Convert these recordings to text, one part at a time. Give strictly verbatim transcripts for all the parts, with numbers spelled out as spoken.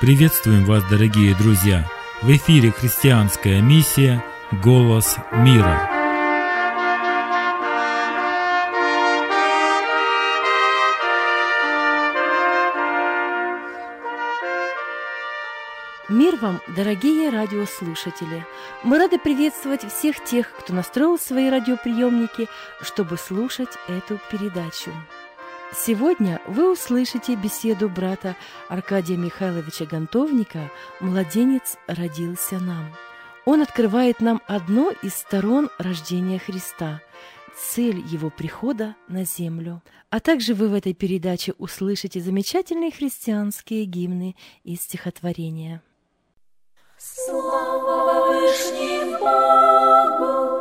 Приветствуем вас, дорогие друзья! В эфире христианская миссия «Голос мира». Мир вам, дорогие радиослушатели! Мы рады приветствовать всех тех, кто настроил свои радиоприемники, чтобы слушать эту передачу. Сегодня вы услышите беседу брата Аркадия Михайловича Гонтовника «Младенец родился нам». Он открывает нам одну из сторон рождения Христа – цель Его прихода на землю. А также вы в этой передаче услышите замечательные христианские гимны и стихотворения. Слава Вышнему Богу,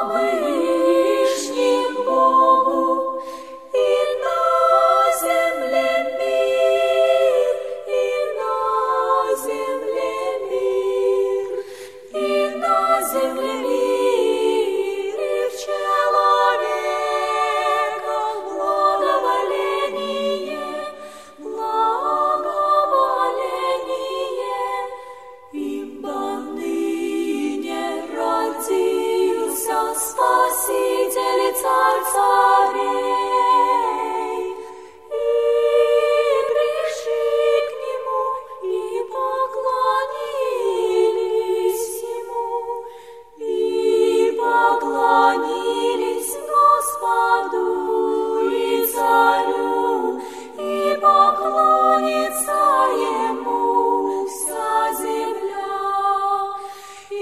Вышнему Богу, и на земле мир, и на земле мир, и на земле мир, и в человека благоволение, благоволение. Ибо ныне родился Спаситель и Царь царей, и пришли к Нему, и поклонились Ему, и поклонились Господу и Царю, и поклонится Ему вся земля, и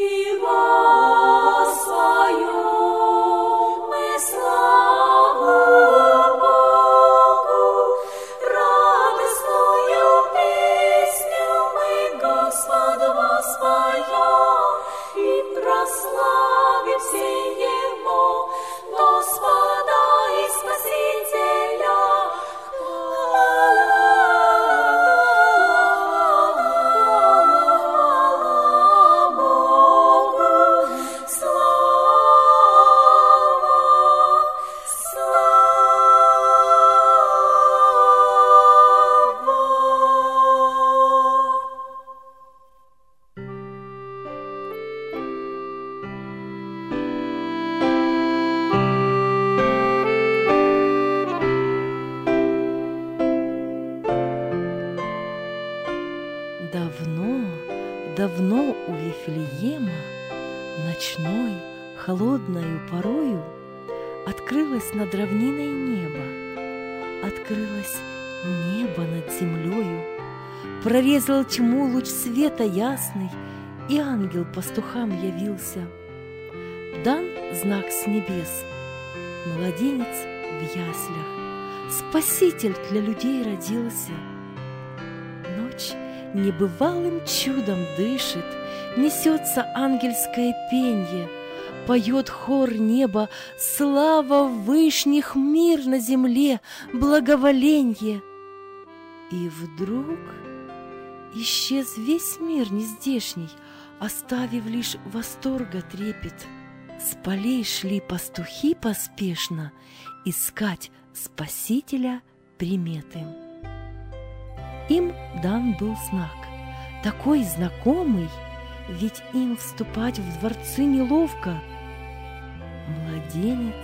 воспоем мы славу Богу, радостную песню мы Господу воспоем, и прославим все Его, Господа и Спасителя. Давно у Вифлеема ночной, холодною порою открылось над равниной небо, открылось небо над землею, прорезал тьму луч света ясный, и ангел пастухам явился. Дан знак с небес, младенец в яслях, Спаситель для людей родился. Ночь небывалым чудом дышит, несется ангельское пенье, поет хор неба, слава вышних, мир на земле, благоволенье. И вдруг исчез весь мир нездешний, оставив лишь восторга трепет. С полей шли пастухи поспешно искать Спасителя приметы. Им дан был знак, такой знакомый, ведь им вступать в дворцы неловко. Младенец,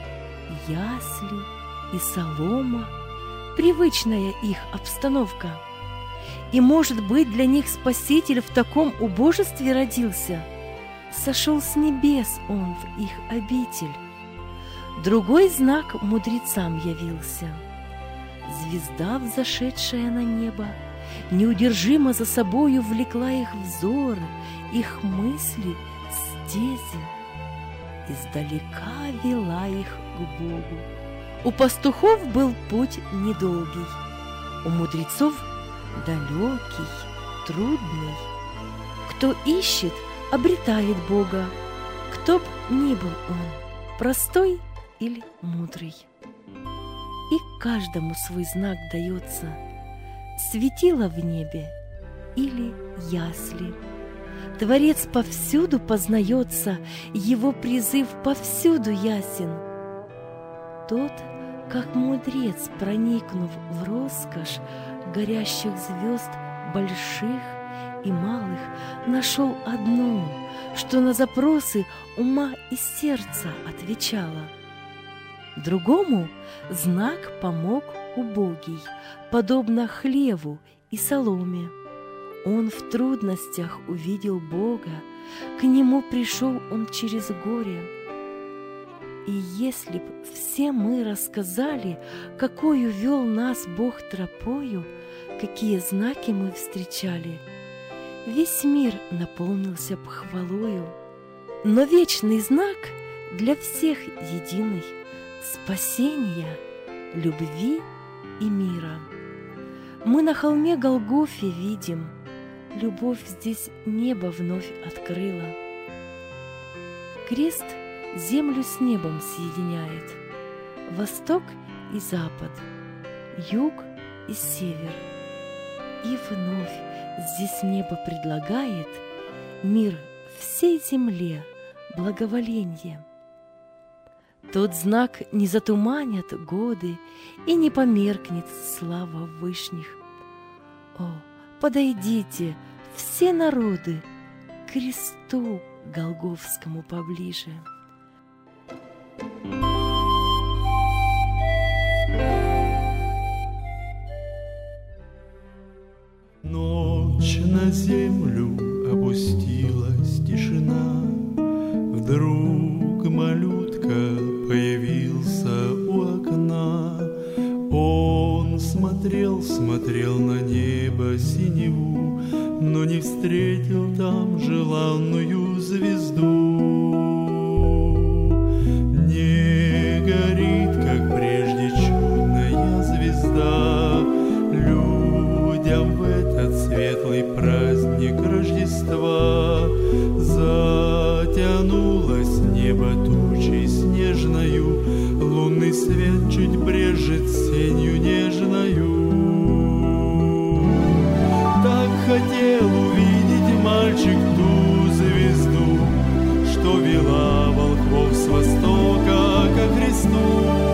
ясли и солома — привычная их обстановка. И, может быть, для них Спаситель в таком убожестве родился. Сошел с небес он в их обитель. Другой знак мудрецам явился. Звезда, взошедшая на небо, неудержимо за собою влекла их взоры, их мысли стези, издалека вела их к Богу. У пастухов был путь недолгий, у мудрецов далекий, трудный. Кто ищет, обретает Бога, кто б ни был он, простой или мудрый. И каждому свой знак дается, светило в небе или ясли. Творец повсюду познается, его призыв повсюду ясен. Тот, как мудрец, проникнув в роскошь горящих звезд, больших и малых, нашел одно, что на запросы ума и сердца отвечало. Другому знак помог убогий, подобно хлеву и соломе. Он в трудностях увидел Бога, к Нему пришел он через горе. И если б все мы рассказали, какою вел нас Бог тропою, какие знаки мы встречали, весь мир наполнился б хвалою. Но вечный знак для всех единый — спасения, любви и мира. Мы на холме Голгофе видим, любовь здесь небо вновь открыла. Крест землю с небом соединяет, восток и запад, юг и север. И вновь здесь небо предлагает мир всей земле благоволенье. Тот знак не затуманят годы и не померкнет слава вышних. О, подойдите, все народы, к кресту Голгофскому поближе. Ночь на землю опустилась тишина. Вдруг малютка появился у окна. Он смотрел, смотрел на небо синеву, но не встретил там желанную звезду. Не горит, как прежде, чудная звезда. Людям в этот светлый праздник Рождества затянулось небо тучей снежною, лунный свет чуть брежет сенью нежною. Так хотел увидеть мальчик ту звезду, что вела волхвов с востока ко Христу.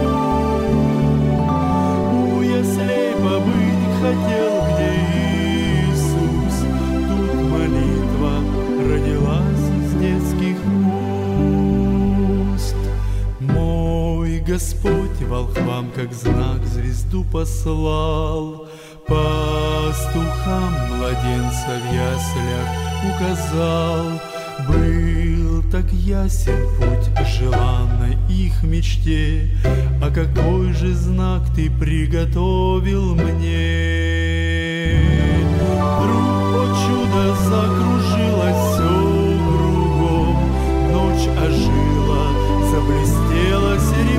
У яслей побыть хотел, где Иисус, тут молитва родилась из детских уст. Мой Господь волхвам как знак звезду послал, пастухам младенца в яслях указал. Был так ясен путь к желанной их мечте, а какой же знак ты приготовил мне? Вдруг, о чудо, закружилось все кругом, ночь ожила, заблестела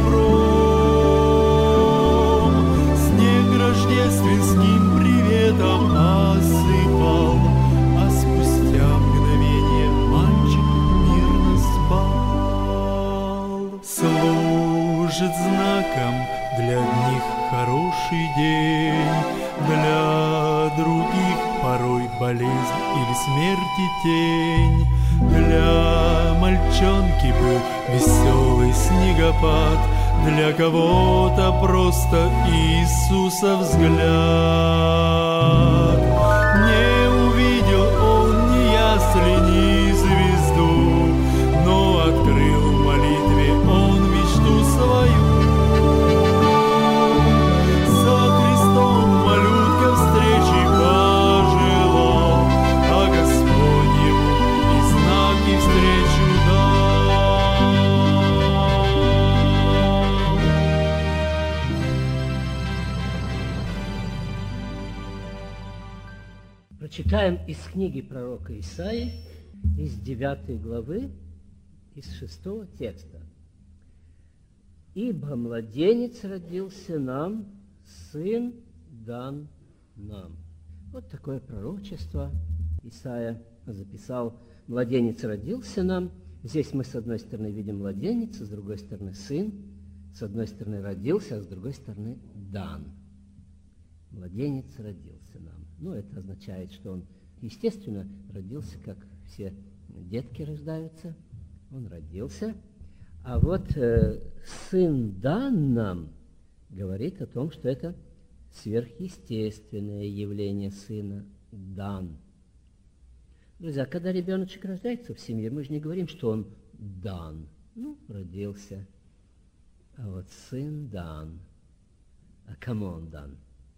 серебром. Снег рождественским приветом осыпал, а спустя мгновение мальчик мирно спал. Служит знаком для одних хороший день, для других порой болезнь или смерти тень. Для мальчонки был веселый снегопад, для кого-то просто Иисуса взгляд. Не увидел он ни ясли, ни звезду, но открыл в молитве он мечту свою. За Христом малютка встречи пожелал, а Господь ему и знаки встречу дал. Прочитаем из книги пророка Исаии, из девятой главы, из шестого текста. «Ибо младенец родился нам, сын дан нам». Вот такое пророчество Исаия записал. Младенец родился нам. Здесь мы с одной стороны видим младенец, с другой стороны сын. С одной стороны родился, а с другой стороны дан. Младенец родился нам. Ну, это означает, что он, естественно, родился, как все детки рождаются. Он родился. А вот э, сын дан нам говорит о том, что это сверхъестественное явление сына дан. Друзья, когда ребеночек рождается в семье, мы же не говорим, что он дан. Ну, родился. А вот сын дан. А кому он дан?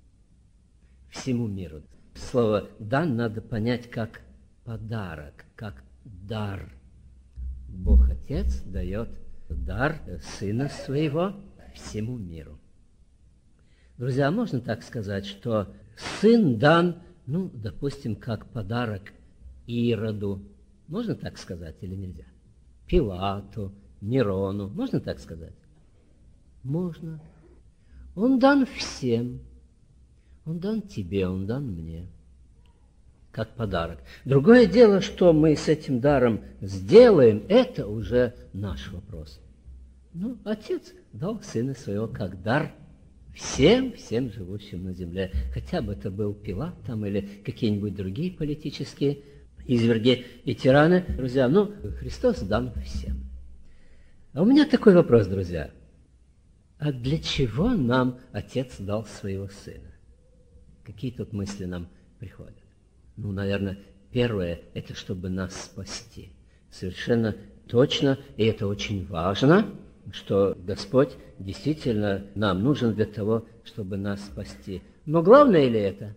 Всему миру. Слово «дан» надо понять как подарок, как дар. Бог Отец дает дар Сына Своего всему миру. Друзья, можно так сказать, что Сын дан, ну, допустим, как подарок Ироду. Можно так сказать или нельзя? Пилату, Нерону. Можно так сказать? Можно. Он дан всем. Он дан тебе, он дан мне. Как подарок. Другое дело, что мы с этим даром сделаем, это уже наш вопрос. Ну, Отец дал Сына Своего как дар всем, всем живущим на земле. Хотя бы это был Пилат там или какие-нибудь другие политические изверги и тираны. Друзья, ну, Христос дан всем. А у меня такой вопрос, друзья. А для чего нам Отец дал Своего Сына? Какие тут мысли нам приходят? Ну, наверное, первое, это чтобы нас спасти. Совершенно точно, и это очень важно, что Господь действительно нам нужен для того, чтобы нас спасти. Но главное ли это?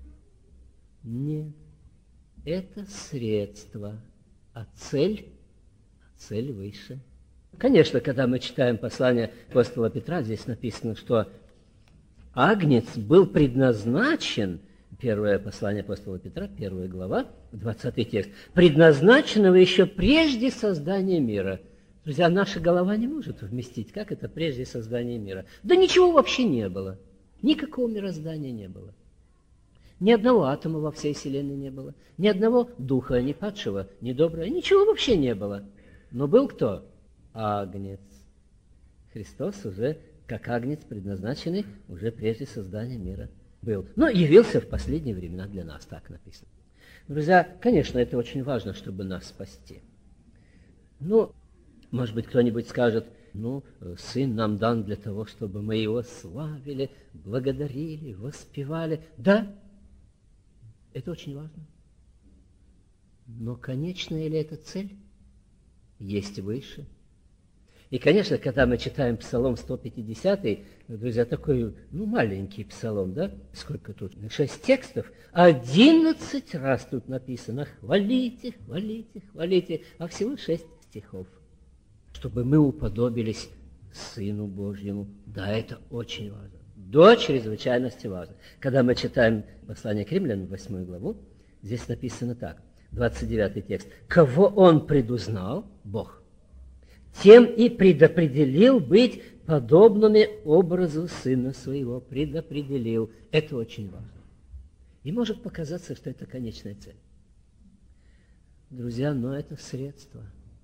Нет. Это средство, а цель, а цель выше. Конечно, когда мы читаем послание апостола Петра, здесь написано, что Агнец был предназначен, первое послание апостола Петра, первая глава, двадцатый текст, предназначенного еще прежде создания мира. Друзья, наша голова не может вместить, как это прежде создания мира. Да ничего вообще не было. Никакого мироздания не было. Ни одного атома во всей Вселенной не было. Ни одного духа, ни падшего, ни доброго. Ничего вообще не было. Но был кто? Агнец. Христос уже, как Агнец предназначенный, уже прежде создания мира был. Но явился в последние времена для нас, так написано. Друзья, конечно, это очень важно, чтобы нас спасти. Ну, может быть, кто-нибудь скажет, ну, Сын нам дан для того, чтобы мы Его славили, благодарили, воспевали. Да, это очень важно. Но конечная ли это цель? Есть выше. И, конечно, когда мы читаем Псалом сто пятидесятый, друзья, такой, ну, маленький псалом, да? Сколько тут? Шесть текстов. Одиннадцать раз тут написано «хвалите, хвалите, хвалите», а всего шесть стихов. Чтобы мы уподобились Сыну Божьему. Да, это очень важно. До чрезвычайности важно. Когда мы читаем послание к Римлянам, восьмую главу, здесь написано так, двадцать девятый текст. «Кого Он предузнал, Бог, тем и предопределил быть подобными образу Сына Своего». Предопределил. Это очень важно. И может показаться, что это конечная цель. Друзья, но это средство.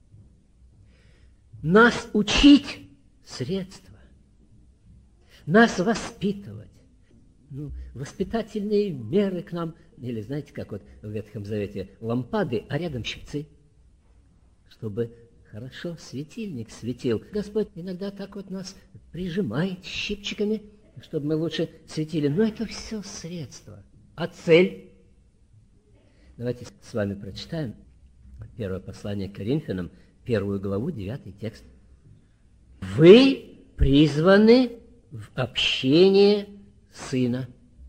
Нас учить – средство. Нас воспитывать. Ну, воспитательные меры к нам, или знаете, как вот в Ветхом Завете, лампады, а рядом щипцы, чтобы хорошо светильник светил. Господь иногда так вот нас прижимает щипчиками, чтобы мы лучше светили. Но это все средства. А цель? Давайте с вами прочитаем первое послание к Коринфянам, первую главу, девятый текст. Вы призваны в общение Сына.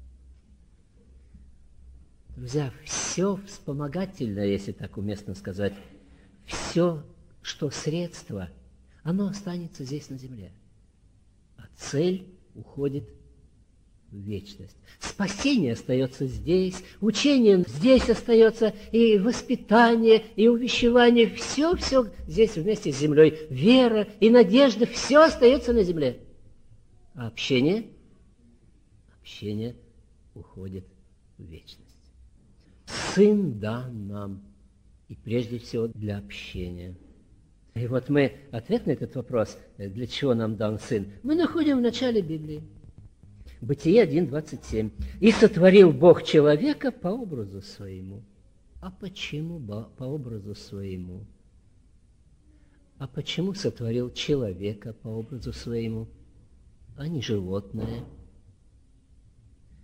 Друзья, все вспомогательное, если так уместно сказать, все, что средство, оно останется здесь на земле. А цель уходит в вечность. Спасение остается здесь, учение здесь остается, и воспитание, и увещевание, все-все здесь вместе с землей. Вера и надежда, все остается на земле. А общение, общение уходит в вечность. Сын дан нам, и прежде всего для общения. И вот мы ответ на этот вопрос, для чего нам дан Сын, мы находим в начале Библии. Бытие один, двадцать семь. «И сотворил Бог человека по образу своему». А почему по образу своему? А почему сотворил человека по образу своему, а не животное?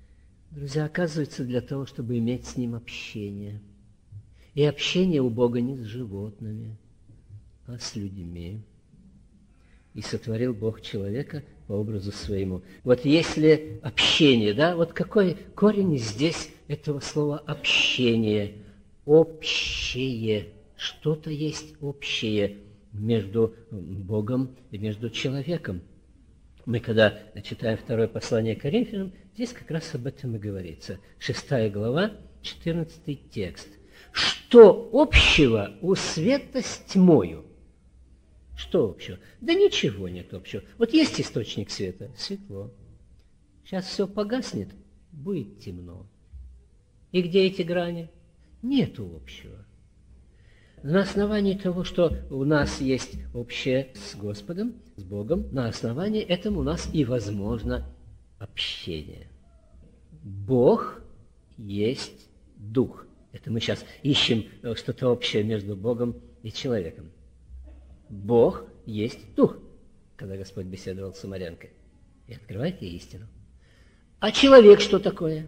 Друзья, оказывается, для того, чтобы иметь с Ним общение. И общение у Бога не с животными, а с людьми. И сотворил Бог человека по образу своему. Вот если общение, да, вот какой корень здесь этого слова «общение»? Общее. Что-то есть общее между Богом и между человеком. Мы, когда читаем второе послание к Коринфянам, здесь как раз об этом и говорится. Шестая глава, четырнадцатый текст. «Что общего у света с тьмою?» Что общего? Да ничего нет общего. Вот есть источник света, светло. Сейчас все погаснет, будет темно. И где эти грани? Нету общего. На основании того, что у нас есть общее с Господом, с Богом, на основании этого у нас и возможно общение. Бог есть Дух. Это мы сейчас ищем что-то общее между Богом и человеком. Бог есть Дух, когда Господь беседовал с самарянкой. И открывает ей истину. А человек что такое?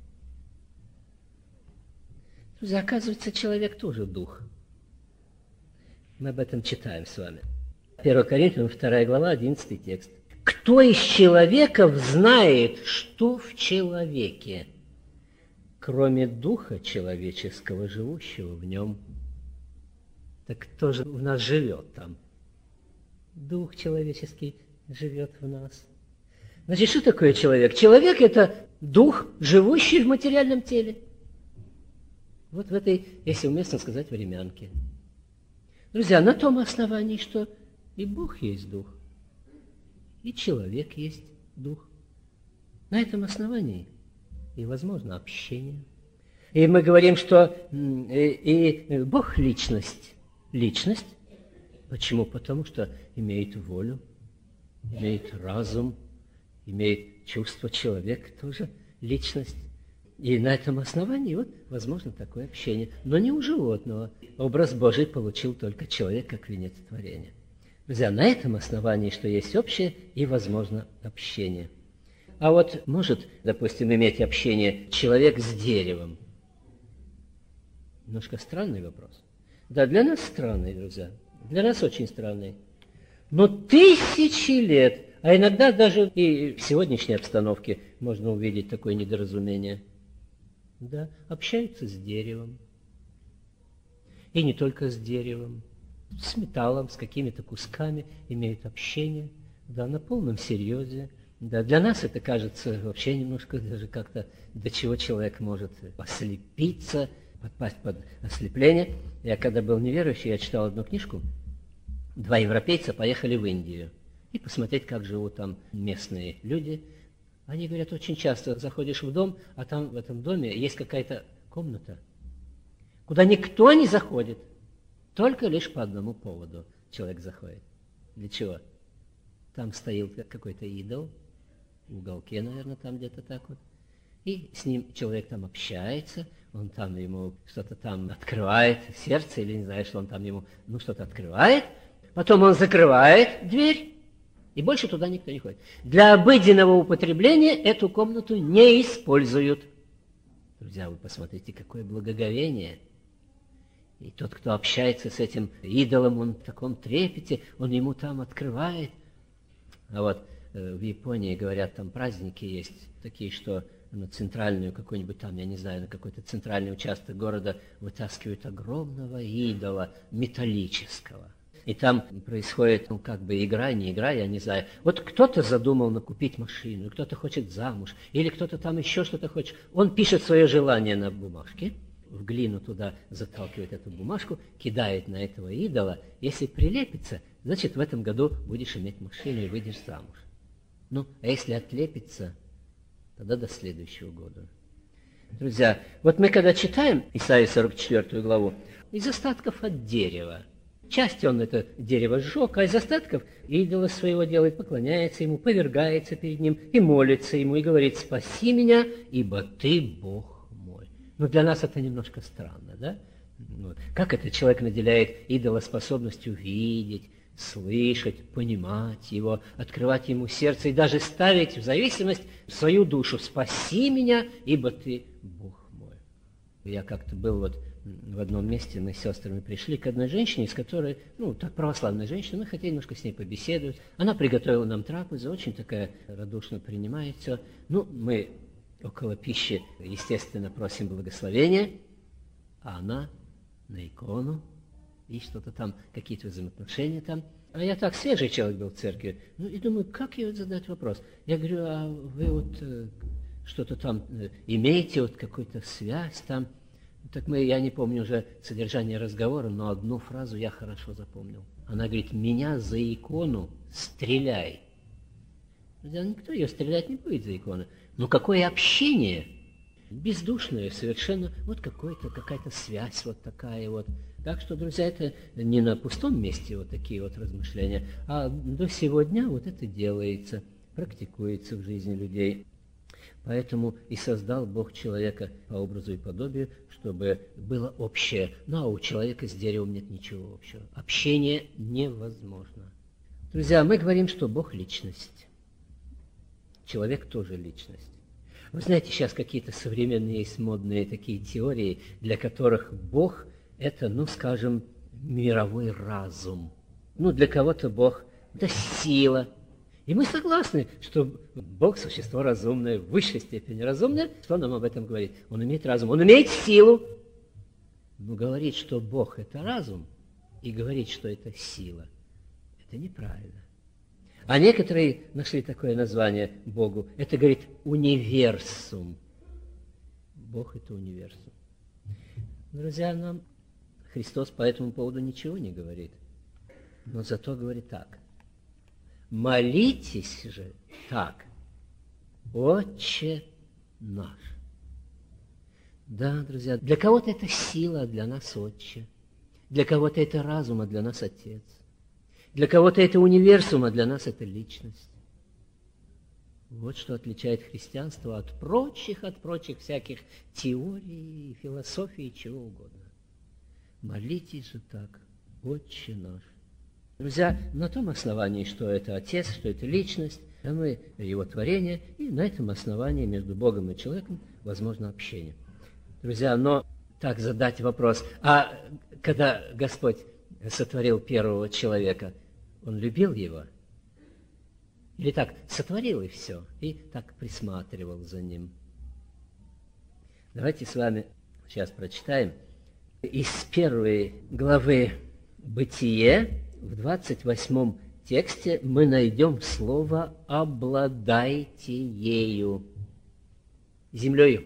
Друзья, оказывается, человек тоже Дух. Мы об этом читаем с вами. первое Коринфянам, вторая глава, одиннадцатый текст. «Кто из человеков знает, что в человеке, кроме духа человеческого, живущего в нем?» Так кто же в нас живет там? Дух человеческий живет в нас. Значит, что такое человек? Человек – это дух, живущий в материальном теле. Вот в этой, если уместно сказать, времянке. Друзья, на том основании, что и Бог есть Дух, и человек есть Дух. На этом основании и возможно общение. И мы говорим, что и, и Бог – личность. Личность. Почему? Потому что имеет волю, имеет разум, имеет чувство. Человек тоже личность. И на этом основании вот возможно такое общение. Но не у животного. Образ Божий получил только человек как венец творения. Друзья, на этом основании, что есть общее и возможно общение. А вот может, допустим, иметь общение человек с деревом? Немножко странный вопрос. Да, для нас странный, друзья. Для нас очень странный. Но тысячи лет, а иногда даже и в сегодняшней обстановке можно увидеть такое недоразумение. Да, общаются с деревом. И не только с деревом. С металлом, с какими-то кусками имеют общение. Да, на полном серьезе. Да, для нас это кажется вообще немножко даже как-то, до чего человек может ослепиться, подпасть под ослепление. Я когда был неверующий, я читал одну книжку. Два европейца поехали в Индию и посмотреть, как живут там местные люди. Они говорят, очень часто заходишь в дом, а там в этом доме есть какая-то комната, куда никто не заходит, только лишь по одному поводу человек заходит. Для чего? Там стоит какой-то идол, в уголке, наверное, там где-то так вот. И с ним человек там общается, он там ему что-то там открывает, сердце, или не знаю, что он там ему, ну, что-то открывает, потом он закрывает дверь, и больше туда никто не ходит. Для обыденного употребления эту комнату не используют. Друзья, вы посмотрите, какое благоговение. И тот, кто общается с этим идолом, он в таком трепете, он ему там открывает. А вот э, в Японии, говорят, там праздники есть такие, что на центральную какую-нибудь там, я не знаю, на какой-то центральный участок города вытаскивают огромного идола металлического. И там происходит, ну, как бы игра, не игра, я не знаю. Вот кто-то задумал накупить машину, кто-то хочет замуж, или кто-то там еще что-то хочет. Он пишет свое желание на бумажке, в глину туда заталкивает эту бумажку, кидает на этого идола. Если прилепится, значит, в этом году будешь иметь машину и выйдешь замуж. Ну, а если отлепится, тогда до следующего года. Друзья, вот мы когда читаем Исаию сорок четвёртую главу, из остатков от дерева, часть он это дерево сжег, а из остатков идола своего делает, поклоняется ему, повергается перед ним и молится ему, и говорит: «Спаси меня, ибо ты Бог мой». Но для нас это немножко странно, да? Вот. Как это человек наделяет идола способностью видеть, слышать, понимать Его, открывать Ему сердце и даже ставить в зависимость свою душу. «Спаси меня, ибо Ты Бог мой». Я как-то был вот в одном месте, мы с сестрами пришли к одной женщине, с которой, ну, так православная женщина, мы хотели немножко с ней побеседовать. Она приготовила нам трапезу, очень такая радушно принимает все. Ну, мы около пищи, естественно, просим благословения, а она на икону, и что-то там, какие-то взаимоотношения там. А я так, свежий человек был в церкви, ну, и думаю, как ей задать вопрос? Я говорю, а вы вот э, что-то там э, имеете, вот какую-то связь там? Так мы, я не помню уже содержание разговора, но одну фразу я хорошо запомнил. Она говорит, меня за икону стреляй. Никто ее стрелять не будет за икону. Но какое общение! Бездушное совершенно, вот какой-то, какая-то связь вот такая вот. Так что, друзья, это не на пустом месте вот такие вот размышления, а до сего дня вот это делается, практикуется в жизни людей. Поэтому и создал Бог человека по образу и подобию, чтобы было общее. Ну, а у человека с деревом нет ничего общего. Общение невозможно. Друзья, мы говорим, что Бог – личность. Человек тоже личность. Вы знаете, сейчас какие-то современные есть модные такие теории, для которых Бог – это, ну, скажем, мировой разум. Ну, для кого-то Бог – это сила. И мы согласны, что Бог – существо разумное, в высшей степени разумное. Что нам об этом говорит? Он имеет разум, он имеет силу. Но говорить, что Бог – это разум, и говорить, что это сила – это неправильно. А некоторые нашли такое название Богу. Это, говорит, универсум. Бог – это универсум. Друзья, нам Христос по этому поводу ничего не говорит. Но зато говорит так. Молитесь же так, Отче наш. Да, друзья, для кого-то это сила, а для нас Отче. Для кого-то это разум, а для нас Отец. Для кого-то это универсум, а для нас это личность. Вот что отличает христианство от прочих, от прочих всяких теорий, философий и чего угодно. Молитесь же так, Отче наш. Друзья, на том основании, что это Отец, что это личность, а мы Его творение, и на этом основании между Богом и человеком возможно общение. Друзья, но так задать вопрос, а когда Господь сотворил первого человека, Он любил его? Или так, сотворил и все, и так присматривал за ним? Давайте с вами сейчас прочитаем из первой главы «Бытие», в двадцать восьмом тексте мы найдем слово «обладайте ею». Землею.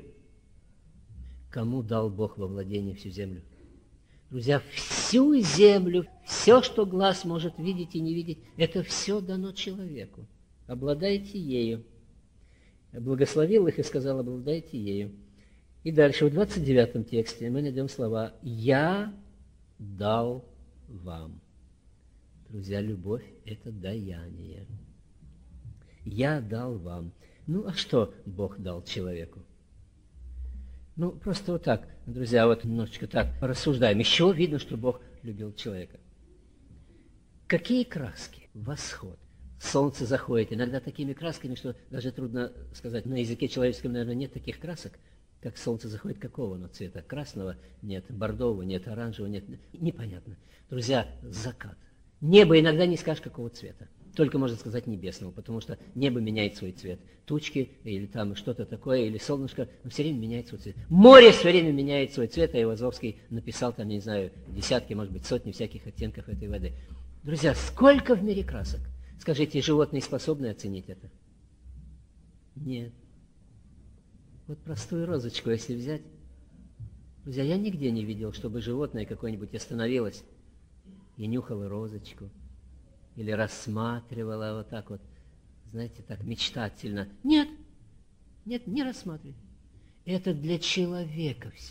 Кому дал Бог во владение всю землю? Друзья, всю землю, все, что глаз может видеть и не видеть, это все дано человеку. Обладайте ею. Благословил их и сказал, обладайте ею. И дальше, в двадцать девятом тексте мы найдем слова «Я дал вам». Друзья, любовь – это даяние. Я дал вам. Ну, а что Бог дал человеку? Ну, просто вот так, друзья, вот немножечко так порассуждаем. Из чего видно, что Бог любил человека? Какие краски? Восход. Солнце заходит. Иногда такими красками, что даже трудно сказать. На языке человеческом, наверное, нет таких красок, как солнце заходит. Какого оно цвета? Красного нет, бордового нет, оранжевого нет. Непонятно. Друзья, закат. Небо иногда не скажешь, какого цвета. Только можно сказать небесного, потому что небо меняет свой цвет. Тучки или там что-то такое, или солнышко, но все время меняет свой цвет. Море все время меняет свой цвет, а Айвазовский написал там, не знаю, десятки, может быть, сотни всяких оттенков этой воды. Друзья, сколько в мире красок? Скажите, животные способны оценить это? Нет. Вот простую розочку, если взять. Друзья, я нигде не видел, чтобы животное какое-нибудь остановилось и нюхала розочку, или рассматривала вот так вот, знаете, так мечтательно. Нет, нет, не рассматривай. Это для человека все.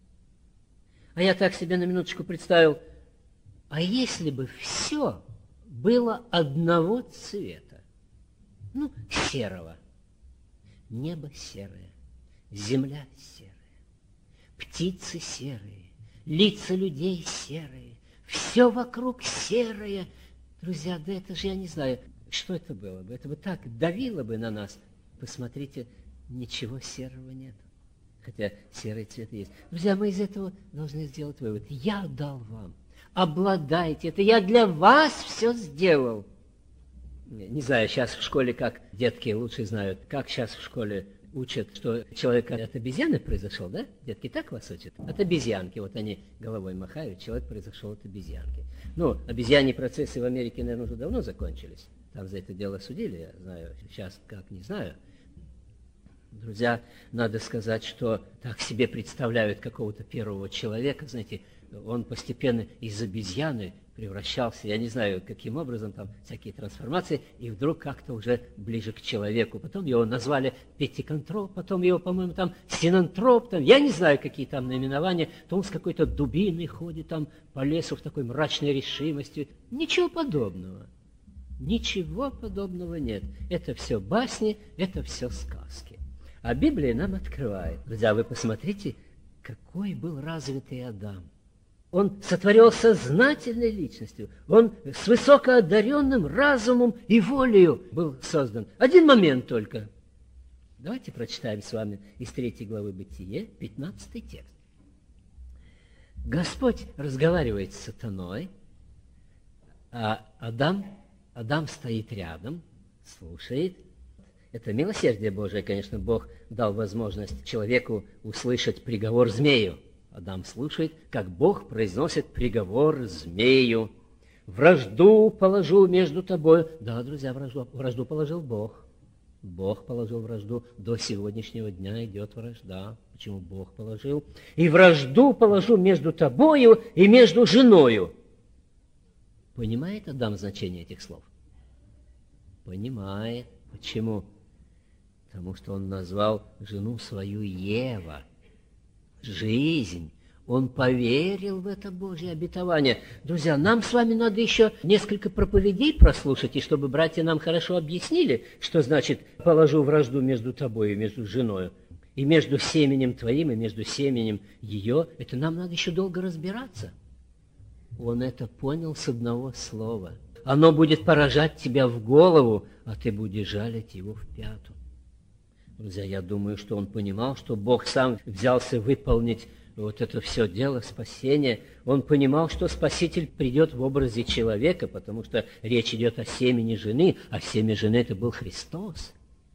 А я так себе на минуточку представил, а если бы все было одного цвета, ну, серого, небо серое, земля серая, птицы серые, лица людей серые, все вокруг серое. Друзья, да это же, я не знаю, что это было бы. Это бы так давило бы на нас. Посмотрите, ничего серого нет. Хотя серый цвет есть. Друзья, мы из этого должны сделать вывод. Я дал вам. Обладайте. Это я для вас все сделал. Не знаю, сейчас в школе как, детки лучше знают, как сейчас в школе учат, что человек от обезьяны произошел, да? Детки так вас учат? От обезьянки. Вот они головой махают, человек произошел от обезьянки. Ну, обезьяньи процессы в Америке, наверное, уже давно закончились. Там за это дело судили, я знаю. Сейчас как, не знаю. Друзья, надо сказать, что так себе представляют какого-то первого человека, знаете, он постепенно из обезьяны превращался, я не знаю, каким образом, там всякие трансформации, и вдруг как-то уже ближе к человеку. Потом его назвали пятиконтроп, потом его, по-моему, там синантроп, там, я не знаю, какие там наименования, то он с какой-то дубиной ходит там по лесу в такой мрачной решимости. Ничего подобного. Ничего подобного нет. Это все басни, это все сказки. А Библия нам открывает. Друзья, вы посмотрите, какой был развитый Адам. Он сотворен сознательной личностью. Он с высокоодаренным разумом и волею был создан. Один момент только. Давайте прочитаем с вами из третьей главы Бытие, пятнадцатый текст. Господь разговаривает с сатаной, а Адам, Адам стоит рядом, слушает. Это милосердие Божие, конечно, Бог дал возможность человеку услышать приговор змею. Адам слушает, как Бог произносит приговор змею. Вражду положу между тобой. Да, друзья, вражду, вражду положил Бог. Бог положил вражду. До сегодняшнего дня идет вражда. Почему Бог положил? И вражду положу между тобою и между женою. Понимает Адам значение этих слов? Понимает. Почему? Потому что он назвал жену свою Ева. Жизнь. Он поверил в это Божье обетование. Друзья, нам с вами надо еще несколько проповедей прослушать, и чтобы братья нам хорошо объяснили, что значит «положу вражду между тобой и между женою». И между семенем твоим, и между семенем ее. Это нам надо еще долго разбираться. Он это понял с одного слова. Оно будет поражать тебя в голову, а ты будешь жалить его в пяту. Друзья, я думаю, что он понимал, что Бог сам взялся выполнить вот это все дело спасения. Он понимал, что Спаситель придет в образе человека, потому что речь идет о семени жены, а семя жены это был Христос.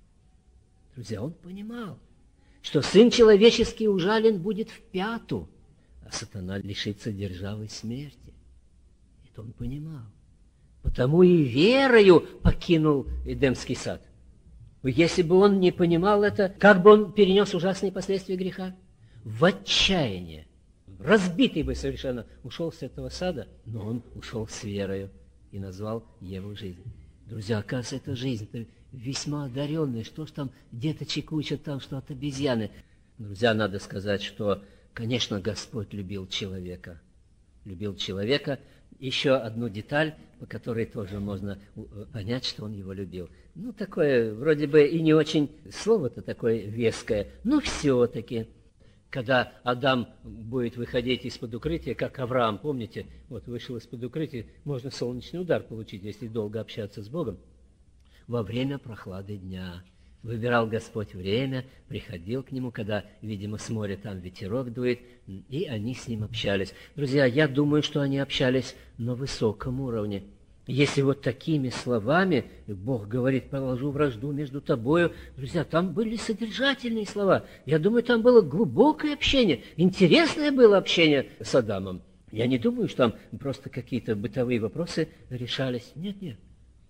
Друзья, он понимал, что Сын Человеческий ужален будет в пяту, а сатана лишится державы смерти. Это он понимал. Потому и верою покинул Эдемский сад. Если бы он не понимал это, как бы он перенес ужасные последствия греха? В отчаяние, разбитый бы совершенно, ушел с этого сада, но он ушел с верою и назвал Еву жизнь. Друзья, оказывается, эта жизнь это весьма одаренная. Что ж там деточек учат там, что от обезьяны? Друзья, надо сказать, что, конечно, Господь любил человека. Любил человека. Еще одну деталь, по которой тоже можно понять, что он его любил. Ну, такое, вроде бы и не очень, слово-то такое веское, но все-таки, когда Адам будет выходить из-под укрытия, как Авраам, помните, вот вышел из-под укрытия, можно солнечный удар получить, если долго общаться с Богом. Во время прохлады дня выбирал Господь время, приходил к нему, когда, видимо, с моря там ветерок дует, и они с ним общались. Друзья, я думаю, что они общались на высоком уровне. Если вот такими словами Бог говорит, положу вражду между тобою, друзья, там были содержательные слова. Я думаю, там было глубокое общение, интересное было общение с Адамом. Я не думаю, что там просто какие-то бытовые вопросы решались. Нет, нет.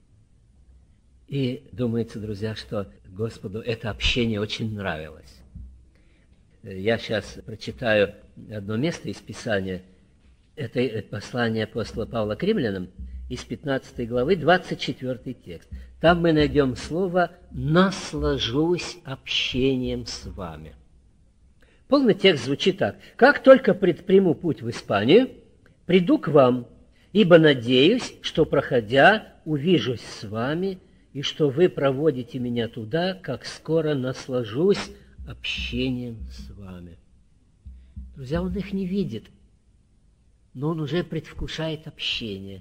И думается, друзья, что Господу это общение очень нравилось. Я сейчас прочитаю одно место из Писания. Это послание апостола Павла к римлянам из пятнадцатой главы, двадцать четвёртый текст. Там мы найдем слово «наслажусь общением с вами». Полный текст звучит так. «Как только предприму путь в Испанию, приду к вам, ибо надеюсь, что, проходя, увижусь с вами, и что вы проводите меня туда, как скоро наслажусь общением с вами». Друзья, он их не видит, но он уже предвкушает общение.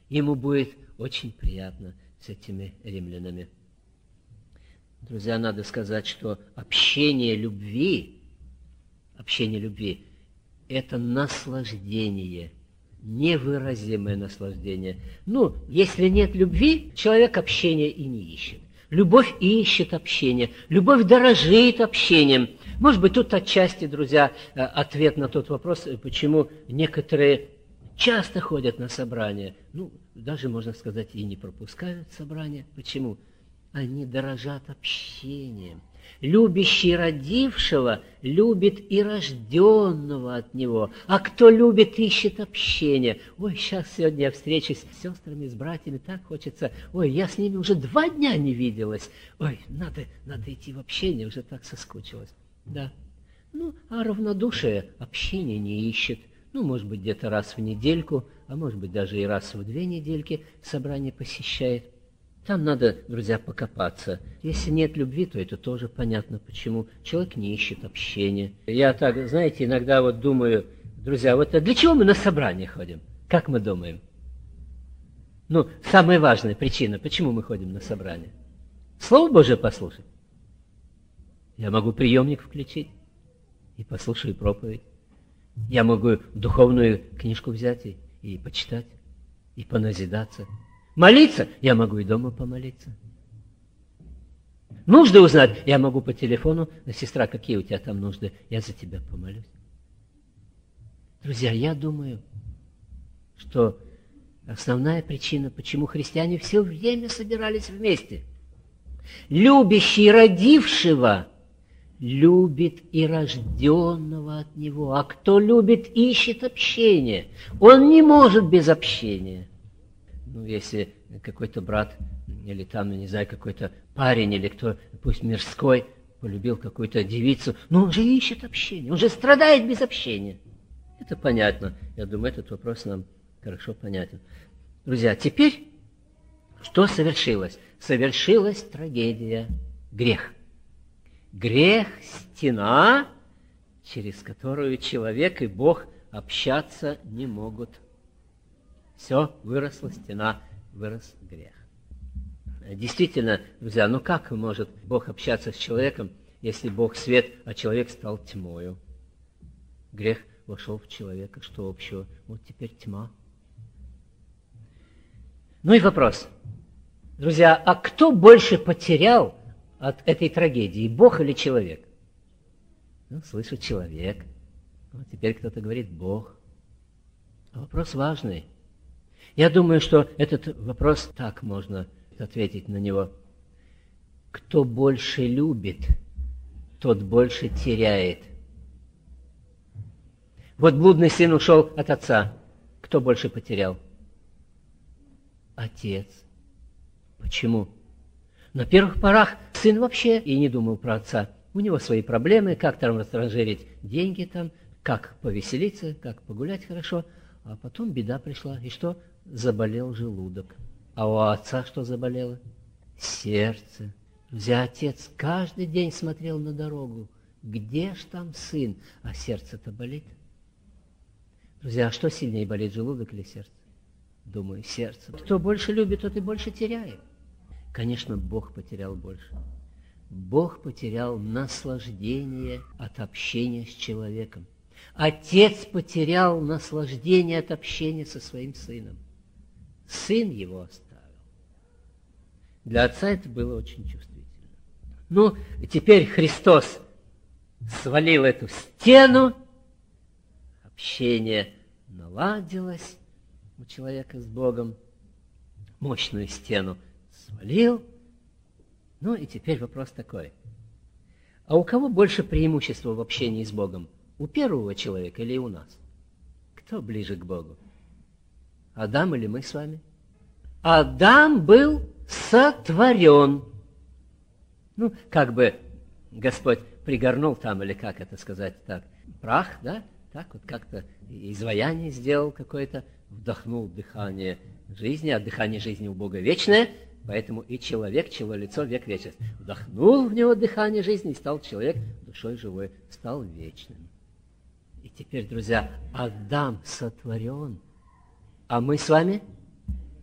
Ему будет очень приятно с этими римлянами. Друзья, надо сказать, что общение любви, общение любви – это наслаждение, невыразимое наслаждение. Ну, если нет любви, человек общения и не ищет. Любовь ищет общение, любовь дорожит общением. Может быть, тут отчасти, друзья, ответ на тот вопрос, почему некоторые часто ходят на собрания, ну, даже, можно сказать, и не пропускают собрания. Почему? Они дорожат общением. Любящий родившего любит и рожденного от него. А кто любит, ищет общение. Ой, сейчас сегодня я встречусь с сестрами, с братьями, так хочется. Ой, я с ними уже два дня не виделась. Ой, надо, надо идти в общение, уже так соскучилась. Да. Ну, а равнодушие общение не ищет. Ну, может быть, где-то раз в недельку, а может быть, даже и раз в две недельки собрание посещает. Там надо, друзья, покопаться. Если нет любви, то это тоже понятно, почему человек не ищет общения. Я так, знаете, иногда вот думаю, друзья, вот для чего мы на собрание ходим? Как мы думаем? Ну, самая важная причина, почему мы ходим на собрание. Слово Божие послушать. Я могу приемник включить и послушаю проповедь. Я могу духовную книжку взять и, и почитать, и поназидаться. Молиться? Я могу и дома помолиться. Нужды узнать? Я могу по телефону. Сестра, какие у тебя там нужды? Я за тебя помолюсь. Друзья, я думаю, что основная причина, почему христиане все время собирались вместе. Любящий родившего любит и рожденного от него. А кто любит, ищет общение. Он не может без общения. Ну, если какой-то брат, или там, не знаю, какой-то парень, или кто, пусть мирской, полюбил какую-то девицу, но он же ищет общение, он же страдает без общения. Это понятно. Я думаю, этот вопрос нам хорошо понятен. Друзья, теперь что совершилось? Совершилась трагедия, грех. Грех – стена, через которую человек и Бог общаться не могут. Все, выросла стена, вырос грех. Действительно, друзья, ну как может Бог общаться с человеком, если Бог свет, а человек стал тьмою? Грех вошел в человека, что общего? Вот теперь тьма. Ну и вопрос. Друзья, а кто больше потерял от этой трагедии, Бог или человек? Ну, слышу, человек. Вот теперь кто-то говорит Бог. А вопрос важный. Я думаю, что этот вопрос, так можно ответить на него. Кто больше любит, тот больше теряет. Вот блудный сын ушел от отца. Кто больше потерял? Отец. Почему? На первых порах сын вообще и не думал про отца. У него свои проблемы, как там растранжирить деньги, там, как повеселиться, как погулять хорошо. А потом беда пришла. И что? Заболел желудок. А у отца что заболело? Сердце. Друзья, отец каждый день смотрел на дорогу. Где ж там сын? А сердце-то болит. Друзья, а что сильнее болит, желудок или сердце? Думаю, сердце. Кто больше любит, тот и больше теряет. Конечно, Бог потерял больше. Бог потерял наслаждение от общения с человеком. Отец потерял наслаждение от общения со своим сыном. Сын его оставил. Для отца это было очень чувствительно. Ну, теперь Христос свалил эту стену, общение наладилось у человека с Богом, мощную стену свалил. Ну и теперь вопрос такой. А у кого больше преимущества в общении с Богом? У первого человека или у нас? Кто ближе к Богу? Адам или мы с вами? Адам был сотворен. Ну, как бы Господь пригорнул там, или как это сказать так, прах, да? Так вот как-то изваяние сделал какое-то, вдохнул дыхание жизни, а дыхание жизни у Бога вечное, поэтому и человек, чье лицо век вечность. Вдохнул в него дыхание жизни, и стал человек душой живой, стал вечным. И теперь, друзья, Адам сотворен, а мы с вами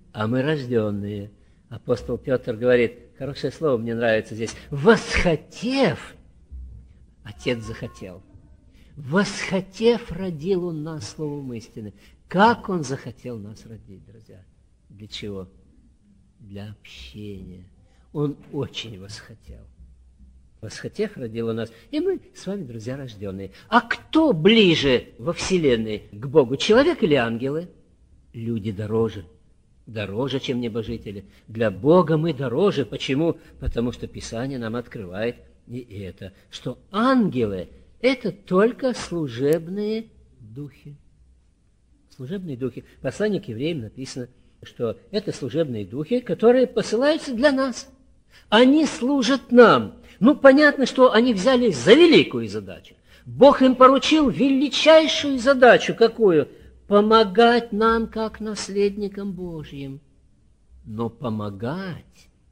а мы рожденные. Апостол Петр говорит, хорошее слово мне нравится здесь, восхотев, Отец захотел. Восхотев, родил Он нас словом истины. Как Он захотел нас родить, друзья? Для чего? Для общения. Он очень восхотел. Восхотев, родил Он нас. И мы с вами, друзья, рожденные. А кто ближе во Вселенной к Богу? Человек или ангелы? Люди дороже. Дороже, чем небожители. Для Бога мы дороже. Почему? Потому что Писание нам открывает и это, что ангелы – это только служебные духи. Служебные духи. В послании к евреям написано, что это служебные духи, которые посылаются для нас. Они служат нам. Ну, понятно, что они взялись за великую задачу. Бог им поручил величайшую задачу. Какую? Помогать нам, как наследникам Божьим. Но помогать...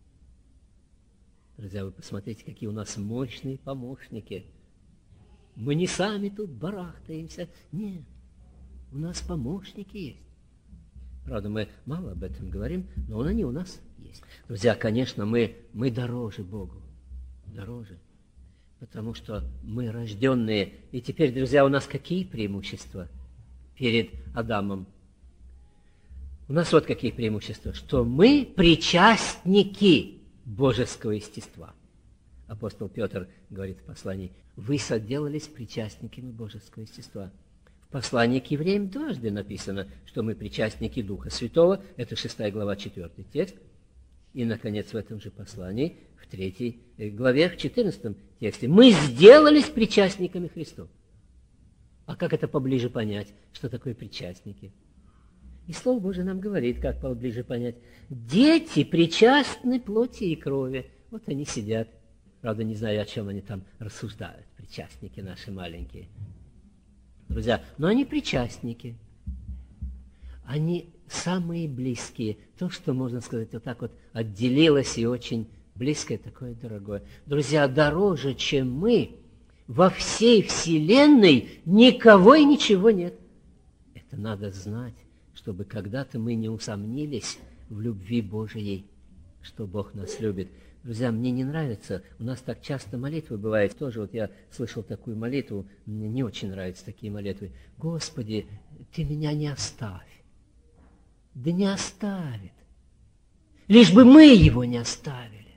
Друзья, вы посмотрите, какие у нас мощные помощники. Мы не сами тут барахтаемся. Нет, у нас помощники есть. Правда, мы мало об этом говорим, но они у нас есть. Друзья, конечно, мы, мы дороже Богу. Дороже. Потому что мы рожденные. И теперь, друзья, у нас какие преимущества перед Адамом? У нас вот какие преимущества. Что мы причастники божеского естества. Апостол Петр говорит в послании, вы соделались причастниками божеского естества. В послании к евреям дважды написано, что мы причастники Духа Святого. Это шестая глава, четвертый текст. И, наконец, в этом же послании, в третьей главе, в четырнадцатом тексте, мы сделались причастниками Христова. А как это поближе понять, что такое причастники? И Слово Божие нам говорит, как поближе понять. Дети причастны плоти и крови. Вот они сидят. Правда, не знаю, о чем они там рассуждают, причастники наши маленькие. Друзья, но они причастники. Они самые близкие. То, что, можно сказать, вот так вот отделилось и очень близкое, такое дорогое. Друзья, дороже, чем мы, во всей вселенной никого и ничего нет. Это надо знать, чтобы когда-то мы не усомнились в любви Божией, что Бог нас любит. Друзья, мне не нравится, у нас так часто молитвы бывают, тоже вот я слышал такую молитву, мне не очень нравятся такие молитвы. Господи, Ты меня не оставь. Да не оставит. Лишь бы мы Его не оставили.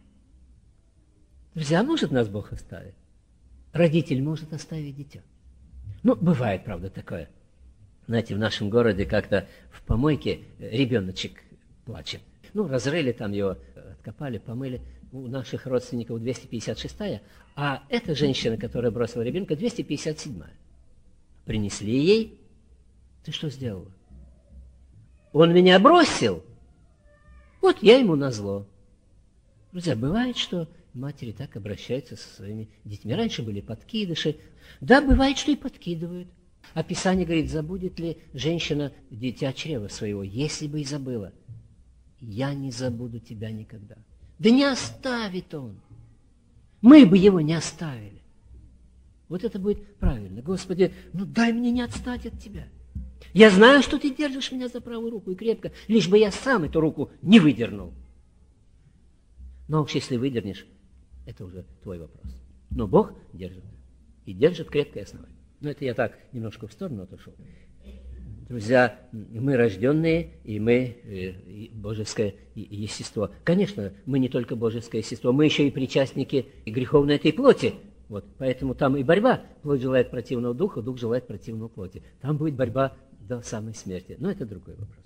Друзья, может нас Бог оставить? Родитель может оставить дитя. Ну, бывает, правда, такое. Знаете, в нашем городе как-то в помойке ребеночек плачет. Ну, разрыли там его, откопали, помыли. У наших родственников двести пятьдесят шестая, а эта женщина, которая бросила ребенка, двести пятьдесят седьмая. Принесли ей. Ты что сделала? Он меня бросил. Вот я ему назло. Друзья, бывает, что матери так обращаются со своими детьми. Раньше были подкидыши. Да, бывает, что и подкидывают. А Писание говорит, забудет ли женщина дитя чрева своего, если бы и забыла. Я не забуду тебя никогда. Да не оставит он. Мы бы его не оставили. Вот это будет правильно. Господи, ну дай мне не отстать от тебя. Я знаю, что ты держишь меня за правую руку и крепко, лишь бы я сам эту руку не выдернул. Но уж если выдернешь, это уже твой вопрос. Но Бог держит. И держит крепкое основание. Но это я так немножко в сторону отошел. Друзья, мы рожденные, и мы э, божеское естество. Конечно, мы не только божеское естество, мы еще и причастники греховной этой плоти. Вот, поэтому там и борьба. Плоть желает противного духа, дух желает противного плоти. Там будет борьба до самой смерти. Но это другой вопрос.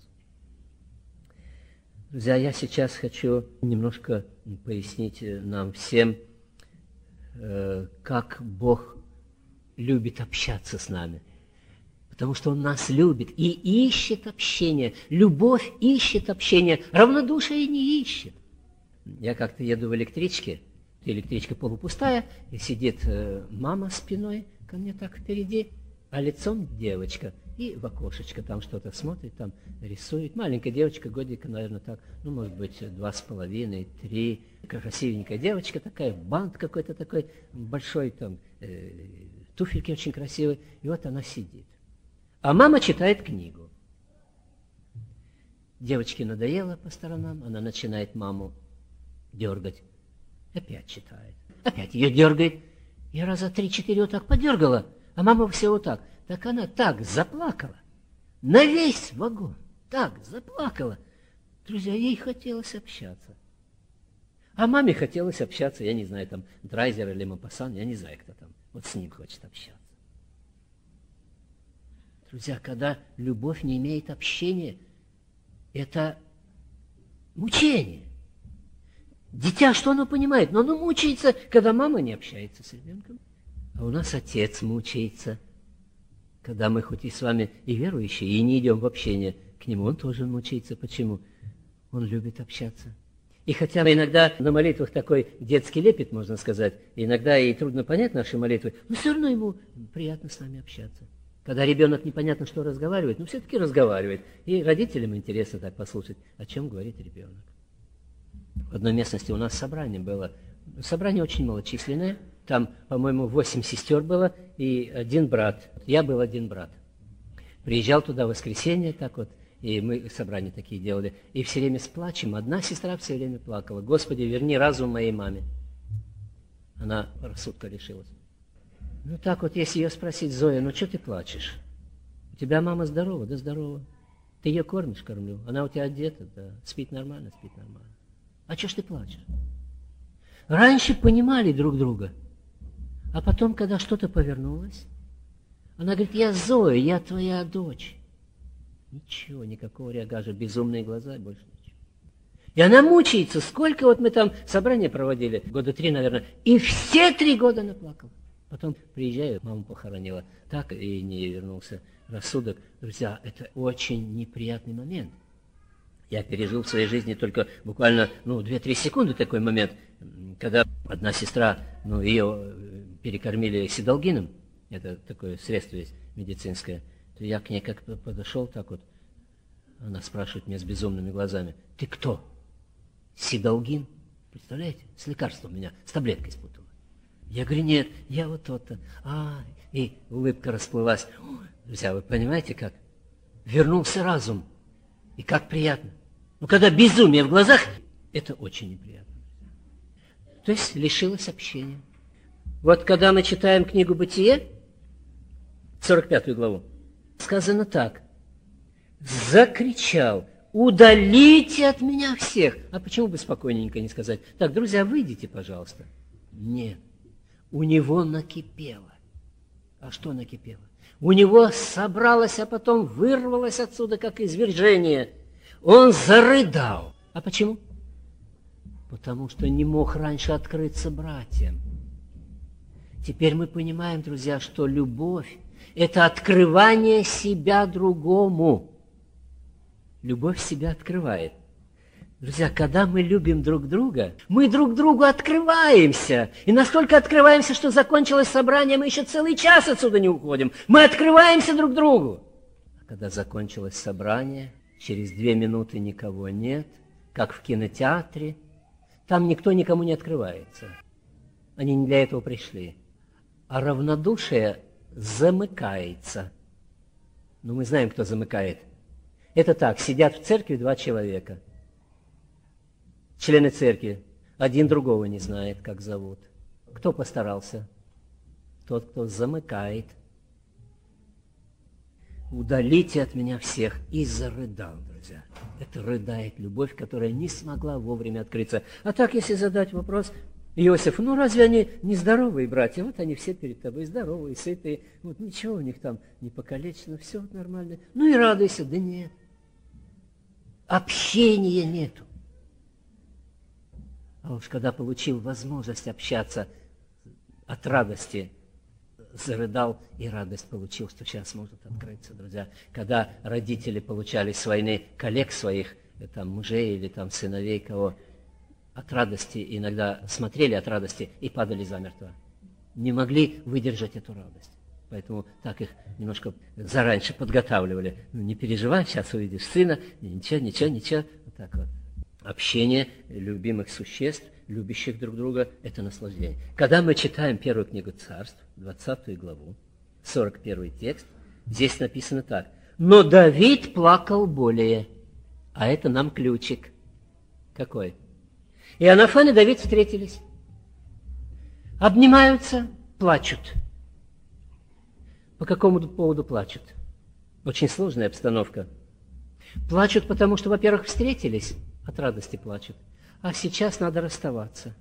Друзья, я сейчас хочу немножко пояснить нам всем, э, как Бог любит общаться с нами. Потому что Он нас любит и ищет общение. Любовь ищет общение, равнодушие не ищет. Я как-то еду в электричке, электричка полупустая, и сидит э, мама спиной ко мне так впереди, а лицом девочка. И в окошечко там что-то смотрит, там рисует. Маленькая девочка, годика, наверное, так, ну, может быть, два с половиной, три. Красивенькая девочка такая, бант какой-то такой большой, там, э, туфельки очень красивые. И вот она сидит. А мама читает книгу. Девочке надоело по сторонам, она начинает маму дергать. Опять читает. Опять ее дергает. И раза три-четыре вот так подергала, а мама все вот так. Так она так заплакала. На весь вагон. Так заплакала. Друзья, ей хотелось общаться. А маме хотелось общаться, я не знаю, там, Драйзер или Мопассан, я не знаю, кто там. Вот с ним хочет общаться. Друзья, когда любовь не имеет общения, это мучение. Дитя, что оно понимает? Но оно мучается, когда мама не общается с ребенком. А у нас отец мучается, когда мы хоть и с вами и верующие, и не идем в общение к нему, он тоже мучается. Почему? Он любит общаться. И хотя иногда на молитвах такой детский лепет, можно сказать, иногда и трудно понять наши молитвы, но все равно ему приятно с нами общаться. Когда ребенок непонятно что разговаривает, но все-таки разговаривает. И родителям интересно так послушать, о чем говорит ребенок. В одной местности у нас собрание было. Собрание очень малочисленное. Там, по-моему, восемь сестер было и один брат. Я был один брат. Приезжал туда в воскресенье, так вот, и мы собрания такие делали. И все время с плачем. Одна сестра все время плакала. Господи, верни разум моей маме. Она рассудка лишилась. Ну так вот, если ее спросить, Зоя, ну что ты плачешь? У тебя мама здорова? Да здорова. Ты ее кормишь? Кормлю. Она у тебя одета? Да. Спит нормально? Спит нормально. А что ж ты плачешь? Раньше понимали друг друга. А потом, когда что-то повернулось, она говорит, я Зоя, я твоя дочь. Ничего, никакого реагажа, безумные глаза, больше ничего. И она мучается. Сколько вот мы там собрания проводили? Года три, наверное. И все три года она плакала. Потом приезжаю, маму похоронила. Так и не вернулся рассудок. Друзья, это очень неприятный момент. Я пережил в своей жизни только буквально ну, две-три секунды такой момент, когда одна сестра, ну, ее перекормили сидалгином, это такое средство есть медицинское, то я к ней как подошел так вот, она спрашивает меня с безумными глазами, ты кто? Сидалгин? Представляете? С лекарством меня, с таблеткой спутала. Я говорю, нет, я вот тот-то. А, и улыбка расплылась. Друзья, вы понимаете, как? Вернулся разум. И как приятно. Но когда безумие в глазах, это очень неприятно. То есть лишилось общения. Вот когда мы читаем книгу «Бытие», сорок пятую главу, сказано так. Закричал, удалите от меня всех. А почему бы спокойненько не сказать? Так, друзья, выйдите, пожалуйста. Нет. У него накипело. А что накипело? У него собралось, а потом вырвалось отсюда, как извержение. Он зарыдал. А почему? Потому что не мог раньше открыться братьям. Теперь мы понимаем, друзья, что любовь – это открывание себя другому. Любовь себя открывает. Друзья, когда мы любим друг друга, мы друг другу открываемся. И настолько открываемся, что закончилось собрание, мы еще целый час отсюда не уходим. Мы открываемся друг другу. А когда закончилось собрание, через две минуты никого нет, как в кинотеатре, там никто никому не открывается. Они не для этого пришли. А равнодушие замыкается. Но мы знаем, кто замыкает. Это так, сидят в церкви два человека. Члены церкви. Один другого не знает, как зовут. Кто постарался? Тот, кто замыкает. Удалите от меня всех. И зарыдал, друзья. Это рыдает любовь, которая не смогла вовремя открыться. А так, если задать вопрос, Иосиф, ну разве они не здоровые братья? Вот они все перед тобой здоровые, сытые. Вот ничего у них там не покалечено, все нормально. Ну и радуйся. Да нет. Общения нету. А уж когда получил возможность общаться от радости, зарыдал и радость получил, что сейчас может открыться, друзья. Когда родители получали с войны коллег своих, там, мужей или там, сыновей, кого, от радости, иногда смотрели от радости и падали замертво. Не могли выдержать эту радость. Поэтому так их немножко зараньше подготавливали. Ну, не переживай, сейчас увидишь сына, ничего, ничего, ничего. Вот так вот. Общение любимых существ, любящих друг друга, это наслаждение. Когда мы читаем первую книгу Царств, двадцатую главу, сорок первый текст, здесь написано так. «Но Давид плакал более». А это нам ключик. Какой? Иоаннафан и Давид встретились. Обнимаются, плачут. По какому поводу плачут? Очень сложная обстановка. Плачут, потому что, во-первых, встретились, от радости плачут, а сейчас надо расставаться.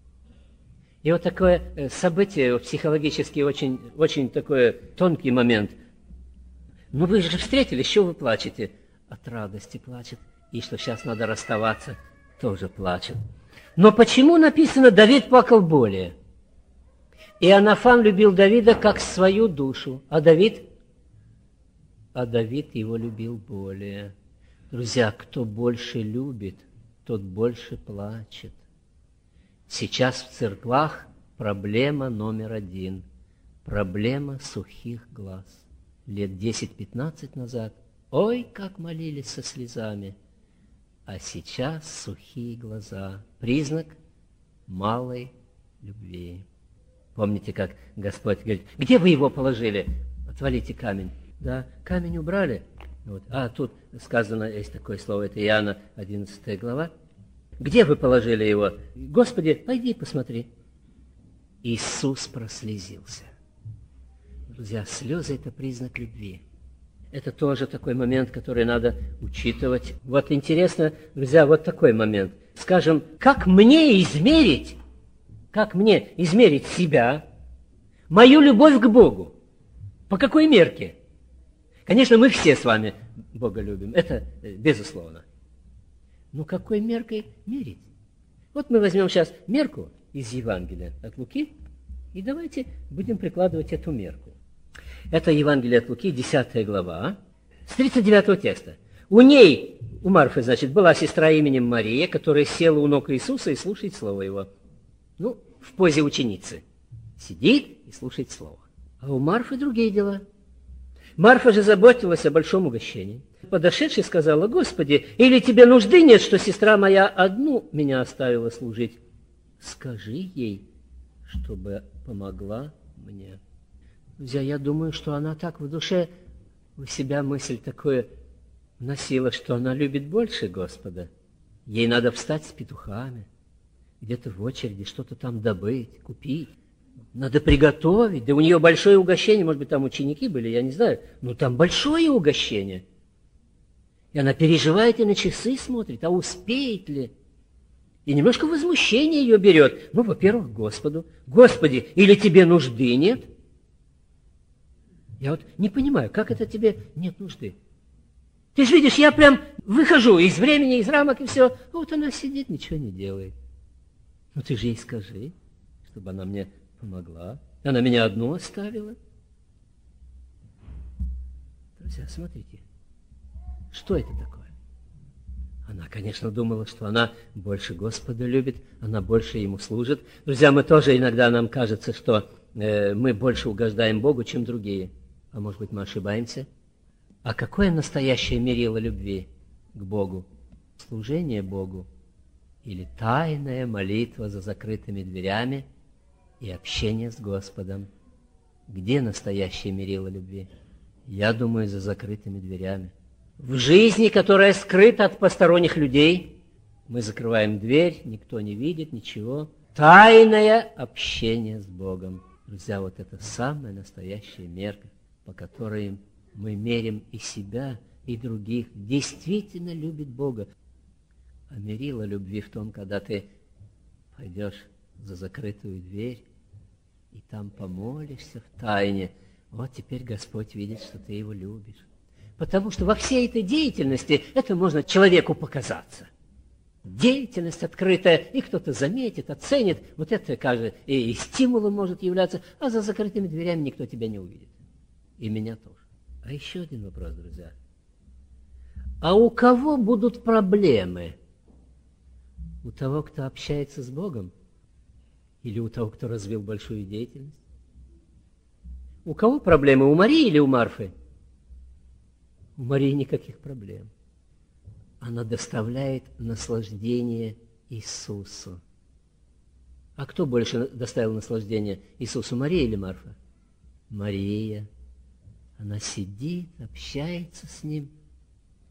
И вот такое событие психологически очень, очень такой тонкий момент. Ну вы же встретились, что вы плачете? От радости плачет. И что сейчас надо расставаться, тоже плачет. Но почему написано «Давид плакал более»? Иоаннафан любил Давида как свою душу, а Давид, а Давид его любил более. Друзья, кто больше любит, тот больше плачет. Сейчас в церквах проблема номер один. Проблема сухих глаз. Лет десять-пятнадцать назад, ой, как молились со слезами. А сейчас сухие глаза. Признак малой любви. Помните, как Господь говорит, где вы его положили? Отвалите камень. Да, камень убрали. Вот. А тут сказано, есть такое слово, это Иоанна, одиннадцатая глава. Где вы положили его? Господи, пойди посмотри. Иисус прослезился. Друзья, слезы – это признак любви. Это тоже такой момент, который надо учитывать. Вот интересно, друзья, вот такой момент. Скажем, как мне измерить, как мне измерить себя, мою любовь к Богу? По какой мерке? Конечно, мы все с вами Бога любим, это безусловно. Но какой меркой мерить? Вот мы возьмем сейчас мерку из Евангелия от Луки, и давайте будем прикладывать эту мерку. Это Евангелие от Луки, десятая глава, с тридцать девятого текста. У ней, у Марфы, значит, была сестра именем Мария, которая села у ног Иисуса и слушает слово его. Ну, в позе ученицы. Сидит и слушает слово. А у Марфы другие дела. Марфа же заботилась о большом угощении. Подошедшая сказала, Господи, или тебе нужды нет, что сестра моя одну меня оставила служить? Скажи ей, чтобы помогла мне. Друзья, я думаю, что она так в душе у себя мысль такую носила, что она любит больше Господа. Ей надо встать с петухами, где-то в очереди что-то там добыть, купить. Надо приготовить. Да у нее большое угощение, может быть, там ученики были, я не знаю. Но там большое угощение. И она переживает и на часы смотрит, а успеет ли? И немножко возмущение ее берет. Ну, во-первых, Господу. Господи, или тебе нужды нет? Я вот не понимаю, как это тебе нет нужды? Ты же видишь, я прям выхожу из времени, из рамок и все. А вот она сидит, ничего не делает. Ну, ты же ей скажи, чтобы она мне помогла. Она меня одну оставила. Друзья, смотрите, что это такое? Она, конечно, думала, что она больше Господа любит, она больше Ему служит. Друзья, мы тоже иногда, нам кажется, что э, мы больше угождаем Богу, чем другие. А может быть, мы ошибаемся? А какое настоящее мерило любви к Богу? Служение Богу или тайная молитва за закрытыми дверями и общение с Господом? Где настоящее мерило любви? Я думаю, за закрытыми дверями. В жизни, которая скрыта от посторонних людей, мы закрываем дверь, никто не видит, ничего. Тайное общение с Богом. Друзья, вот это самая настоящая мерка, по которой мы мерим и себя, и других. Действительно любит Бога. А мерило любви в том, когда ты пойдешь за закрытую дверь, и там помолишься в тайне. Вот теперь Господь видит, что ты Его любишь. Потому что во всей этой деятельности это можно человеку показаться. Деятельность открытая, и кто-то заметит, оценит. Вот это, кажется, и стимулом может являться, а за закрытыми дверями никто тебя не увидит. И меня тоже. А еще один вопрос, друзья. А у кого будут проблемы? У того, кто общается с Богом? Или у того, кто развил большую деятельность? У кого проблемы? У Марии или у Марфы? У Марии никаких проблем. Она доставляет наслаждение Иисусу. А кто больше доставил наслаждение Иисусу, Мария или Марфа? Мария. Она сидит, общается с Ним.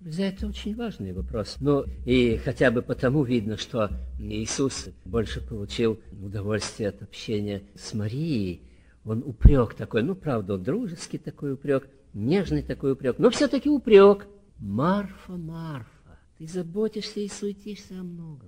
Друзья, это очень важный вопрос. Ну, и хотя бы потому видно, что Иисус больше получил удовольствие от общения с Марией. Он упрек такой, ну, правда, он дружеский такой упрек, нежный такой упрек, но все-таки упрек. Марфа, Марфа, ты заботишься и суетишься о многом.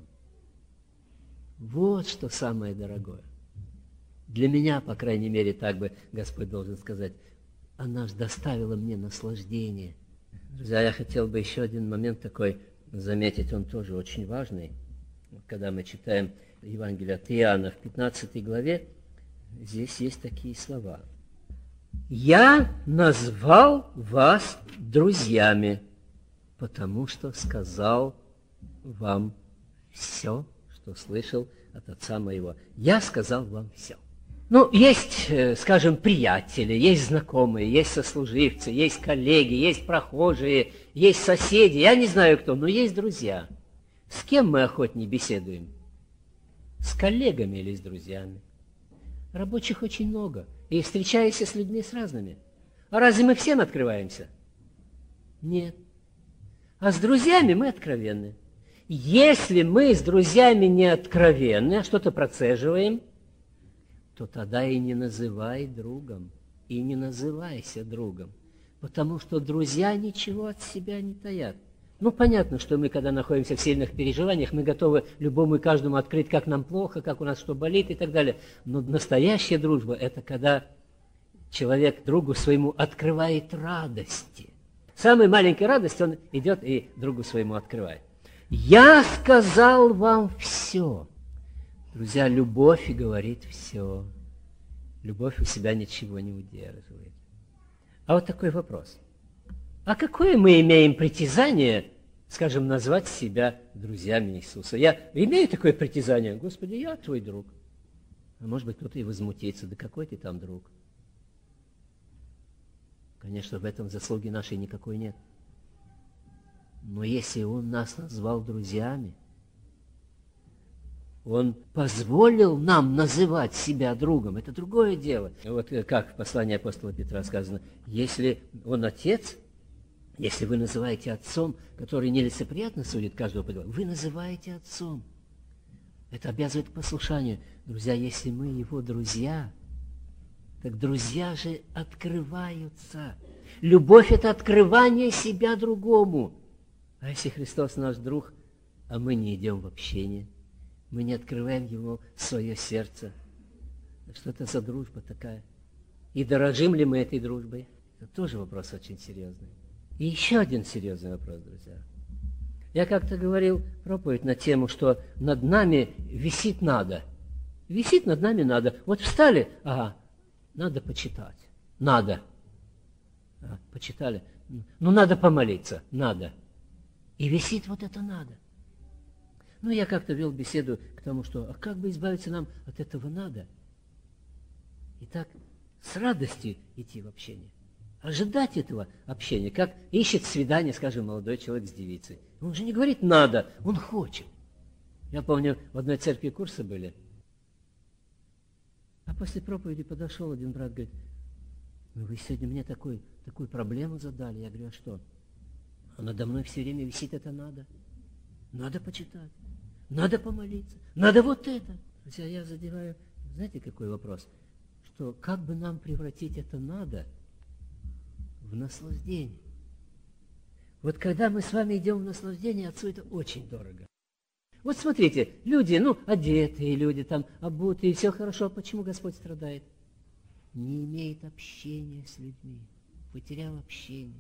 Вот что самое дорогое. Для меня, по крайней мере, так бы Господь должен сказать, она же доставила мне наслаждение. Друзья, я хотел бы еще один момент такой заметить, он тоже очень важный. Когда мы читаем Евангелие от Иоанна в пятнадцатой главе, здесь есть такие слова. «Я назвал вас друзьями, потому что сказал вам все, что слышал от Отца моего. Я сказал вам все». Ну, есть, скажем, приятели, есть знакомые, есть сослуживцы, есть коллеги, есть прохожие, есть соседи, я не знаю кто, но есть друзья. С кем мы охотнее беседуем? С коллегами или с друзьями? Рабочих очень много, и встречаешься с людьми с разными. А разве мы всем открываемся? Нет. А с друзьями мы откровенны. Если мы с друзьями не откровенны, а что-то процеживаем, то тогда и не называй другом, и не называйся другом, потому что друзья ничего от себя не таят. Ну, понятно, что мы, когда находимся в сильных переживаниях, мы готовы любому и каждому открыть, как нам плохо, как у нас что болит и так далее. Но настоящая дружба – это когда человек другу своему открывает радости. Самой маленькой радости он идет и другу своему открывает. «Я сказал вам все». Друзья, любовь говорит все. Любовь у себя ничего не удерживает. А вот такой вопрос. А какое мы имеем притязание, скажем, назвать себя друзьями Иисуса? Я имею такое притязание? Господи, я твой друг. А может быть, кто-то и возмутится. Да какой ты там друг? Конечно, в этом заслуги нашей никакой нет. Но если Он нас назвал друзьями, Он позволил нам называть себя другом. Это другое дело. Вот как в послании апостола Петра сказано, если Он Отец, если вы называете Отцом, который нелицеприятно судит каждого по делу, вы называете Отцом. Это обязывает к послушанию. Друзья, если мы Его друзья, так друзья же открываются. Любовь – это открывание себя другому. А если Христос наш друг, а мы не идем в общение, мы не открываем Ему свое сердце. Что это за дружба такая? И дорожим ли мы этой дружбой? Это тоже вопрос очень серьезный. И еще один серьезный вопрос, друзья. Я как-то говорил проповедь на тему, что над нами висит надо. Висит над нами надо. Вот встали, ага, надо почитать. Надо. А, почитали. Ну, надо помолиться. Надо. И висит вот это надо. Ну, я как-то вел беседу к тому, что а как бы избавиться нам от этого надо? И так с радостью идти в общение. Ожидать этого общения, как ищет свидание, скажем, молодой человек с девицей. Он же не говорит «надо», он хочет. Я помню, в одной церкви курсы были. А после проповеди подошел один брат, говорит, ну вы сегодня мне такой, такую проблему задали. Я говорю, а что? А надо мной все время висит это «надо». Надо почитать, надо помолиться, надо вот это. Друзья, я задеваю, знаете, какой вопрос? Что как бы нам превратить это «надо» в наслаждение? Вот когда мы с вами идем в наслаждение, Отцу это очень дорого. Вот смотрите, люди, ну, одетые люди, там, обутые, все хорошо. Почему Господь страдает? Не имеет общения с людьми, потерял общение.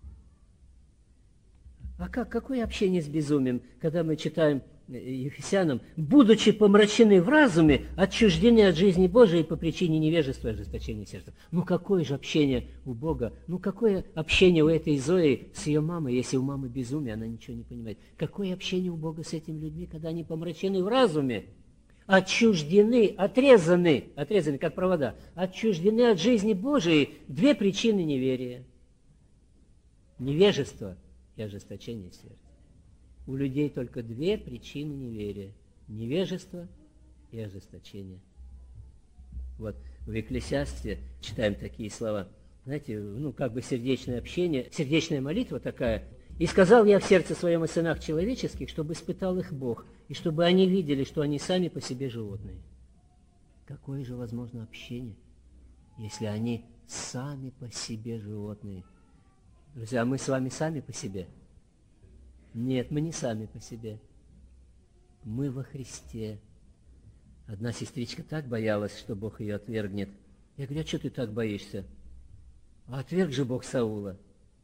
А как, какое общение с безумием, когда мы читаем Ефесянам, будучи помрачены в разуме, отчуждены от жизни Божией по причине невежества и ожесточения сердца. Ну какое же общение у Бога? Ну какое общение у этой Зои с ее мамой, если у мамы безумие, она ничего не понимает? Какое общение у Бога с этими людьми, когда они помрачены в разуме, отчуждены, отрезаны, отрезаны как провода, отчуждены от жизни Божией? Две причины неверия. Невежество и ожесточение сердца. У людей только две причины неверия. Невежество и ожесточение. Вот в Екклесиасте читаем такие слова. Знаете, ну как бы сердечное общение, сердечная молитва такая. «И сказал я в сердце своем о сынах человеческих, чтобы испытал их Бог, и чтобы они видели, что они сами по себе животные». Какое же возможно общение, если они сами по себе животные? Друзья, мы с вами сами по себе? Нет, мы не сами по себе. Мы во Христе. Одна сестричка так боялась, что Бог ее отвергнет. Я говорю: а что ты так боишься? А отверг же Бог Саула.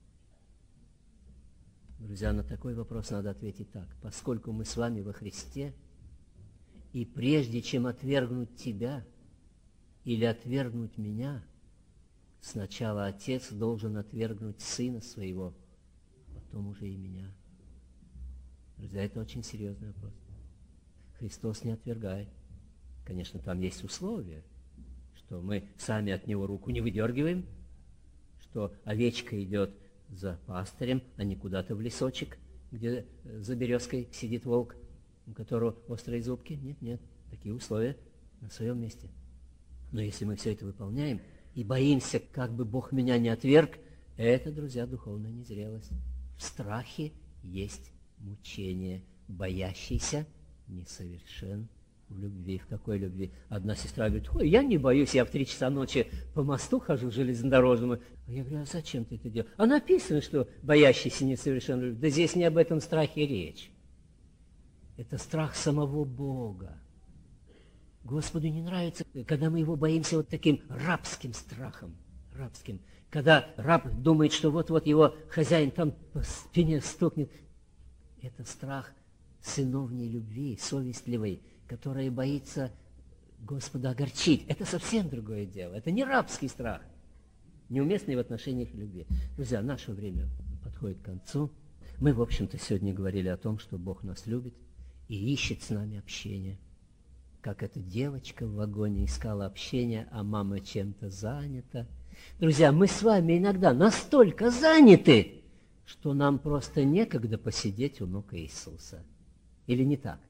Друзья, на такой вопрос надо ответить так. Поскольку мы с вами во Христе, и прежде чем отвергнуть тебя или отвергнуть меня, сначала Отец должен отвергнуть Сына Своего, потом уже и меня. Друзья, это очень серьезный вопрос. Христос не отвергает. Конечно, там есть условия, что мы сами от Него руку не выдергиваем, что овечка идет за пастырем, а не куда-то в лесочек, где за березкой сидит волк, у которого острые зубки. Нет, нет, такие условия на своем месте. Но если мы все это выполняем и боимся, как бы Бог меня не отверг, это, друзья, духовная незрелость. В страхе есть мучение. Боящийся несовершен в любви. В какой любви? Одна сестра говорит: ой, я не боюсь, я в три часа ночи по мосту хожу железнодорожному. А я говорю: а зачем ты это делаешь? А написано, что боящийся несовершен в любви. Да здесь не об этом страхе речь. Это страх самого Бога. Господу не нравится, когда мы Его боимся вот таким рабским страхом. Рабским. Когда раб думает, что вот-вот его хозяин там по спине стукнет. Это страх сыновней любви, совестливой, которая боится Господа огорчить. Это совсем другое дело. Это не рабский страх, неуместный в отношениях любви. Друзья, наше время подходит к концу. Мы, в общем-то, сегодня говорили о том, что Бог нас любит и ищет с нами общение. Как эта девочка в вагоне искала общение, а мама чем-то занята. Друзья, мы с вами иногда настолько заняты, что нам просто некогда посидеть у ног Иисуса. Или не так?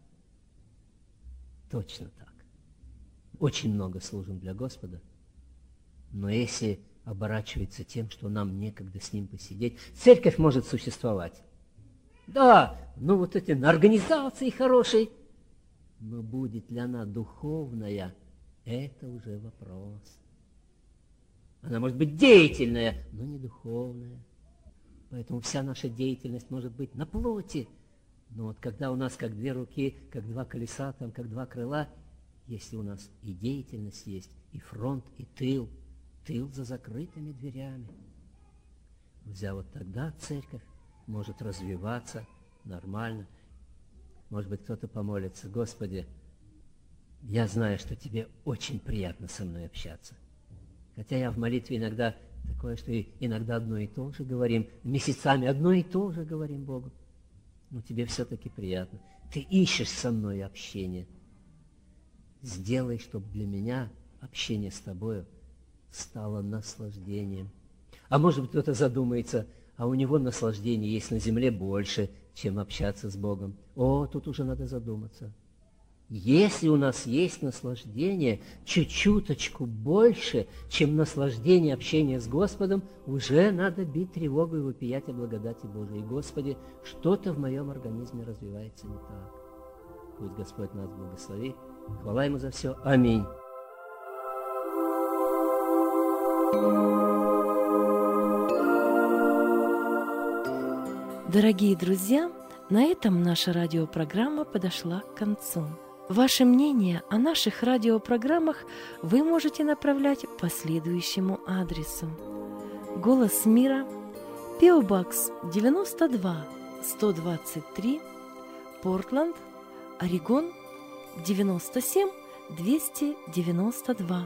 Точно так. Очень много служим для Господа, но если оборачивается тем, что нам некогда с Ним посидеть, церковь может существовать. Да, ну вот эти организации хорошие, но будет ли она духовная, это уже вопрос. Она может быть деятельная, но не духовная. Поэтому вся наша деятельность может быть на плоти. Но вот когда у нас как две руки, как два колеса, там, как два крыла, если у нас и деятельность есть, и фронт, и тыл, тыл за закрытыми дверями, друзья, вот тогда церковь может развиваться нормально. Может быть, кто-то помолится: Господи, я знаю, что Тебе очень приятно со мной общаться. Хотя я в молитве иногда такое, что иногда одно и то же говорим, месяцами одно и то же говорим Богу. Но Тебе все-таки приятно. Ты ищешь со мной общение. Сделай, чтобы для меня общение с Тобою стало наслаждением. А может быть, кто-то задумается: а у него наслаждение есть на земле больше, чем общаться с Богом. О, тут уже надо задуматься. Если у нас есть наслаждение чуть-чуточку больше, чем наслаждение общения с Господом, уже надо бить тревогу и вопиять о благодати Божией. Господи, что-то в моем организме развивается не так. Пусть Господь нас благословит. Хвала Ему за все. Аминь. Дорогие друзья, на этом наша радиопрограмма подошла к концу. Ваше мнение о наших радиопрограммах вы можете направлять по следующему адресу. «Голос мира», пэ о Бокс девяносто два сто двадцать три, Портленд, Орегон девяносто семь двести девяносто два.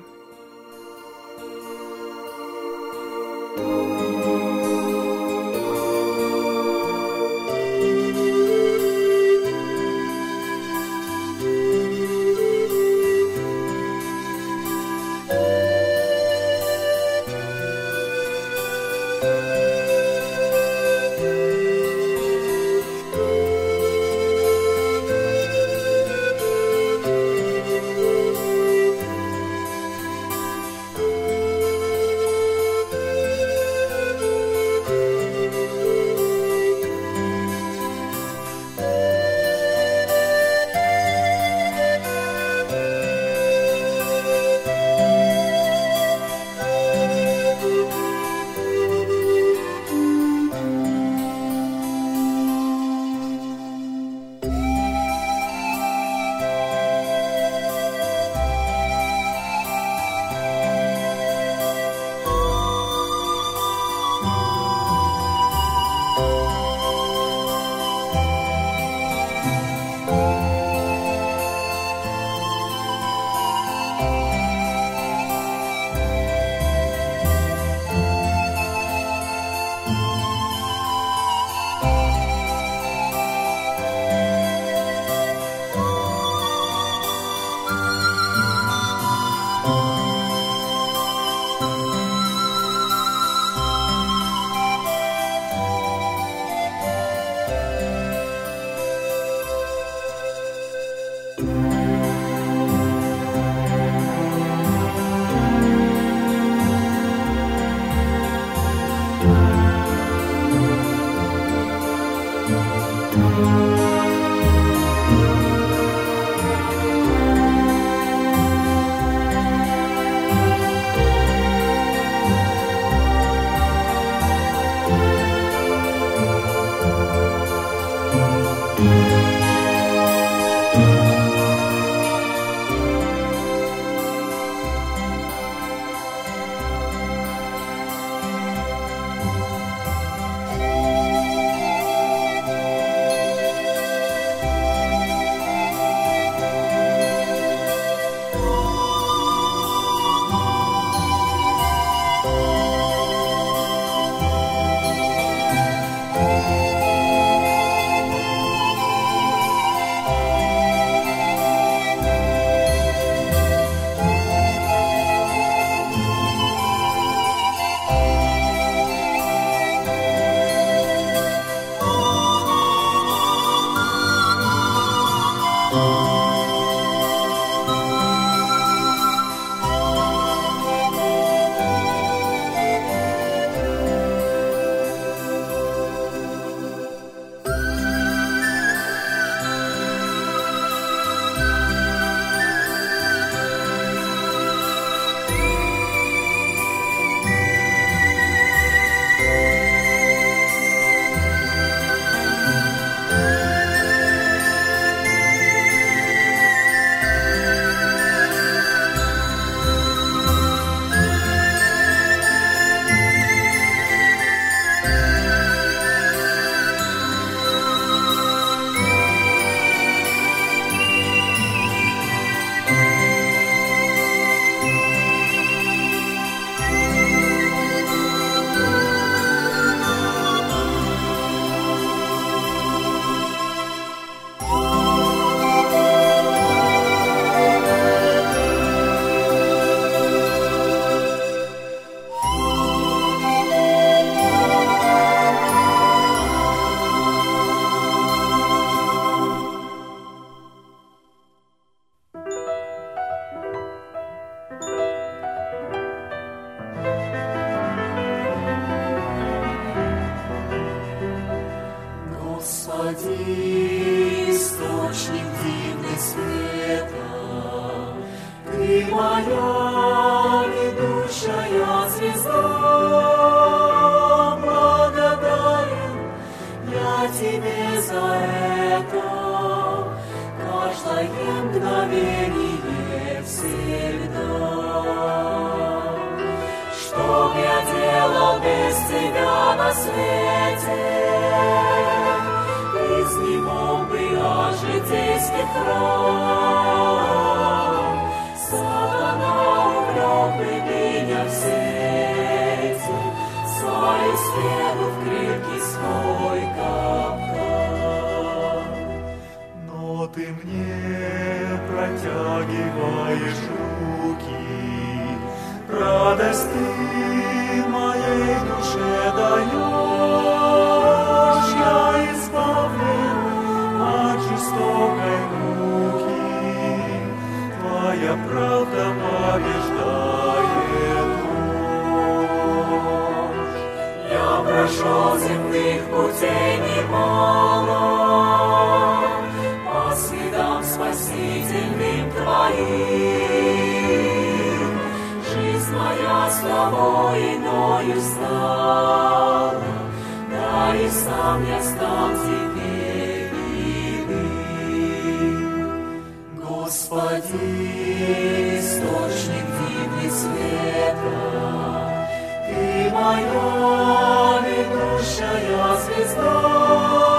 Господи, источник дивный света, Ты моя ведущая звезда. Благодарен я Тебе за это, каждое мгновение всегда. Что б я делал без Тебя на свете? Изнемог бы от житейских ран. Сатана увлек бы меня в сети, свою сферу в крепкий свой капкан. Но Ты мне протягиваешь руки, радость Ты моей душе даешь. Я избавлен от жестокой муки, Твоя правда побеждает ложь. Я прошел земных путей немало, по следам спасительным Твоим. Жизнь моя с Тобой иною стала, да и сам я стал Тебе иным. Господи, источник дивный света, Ты моя ведущая звезда.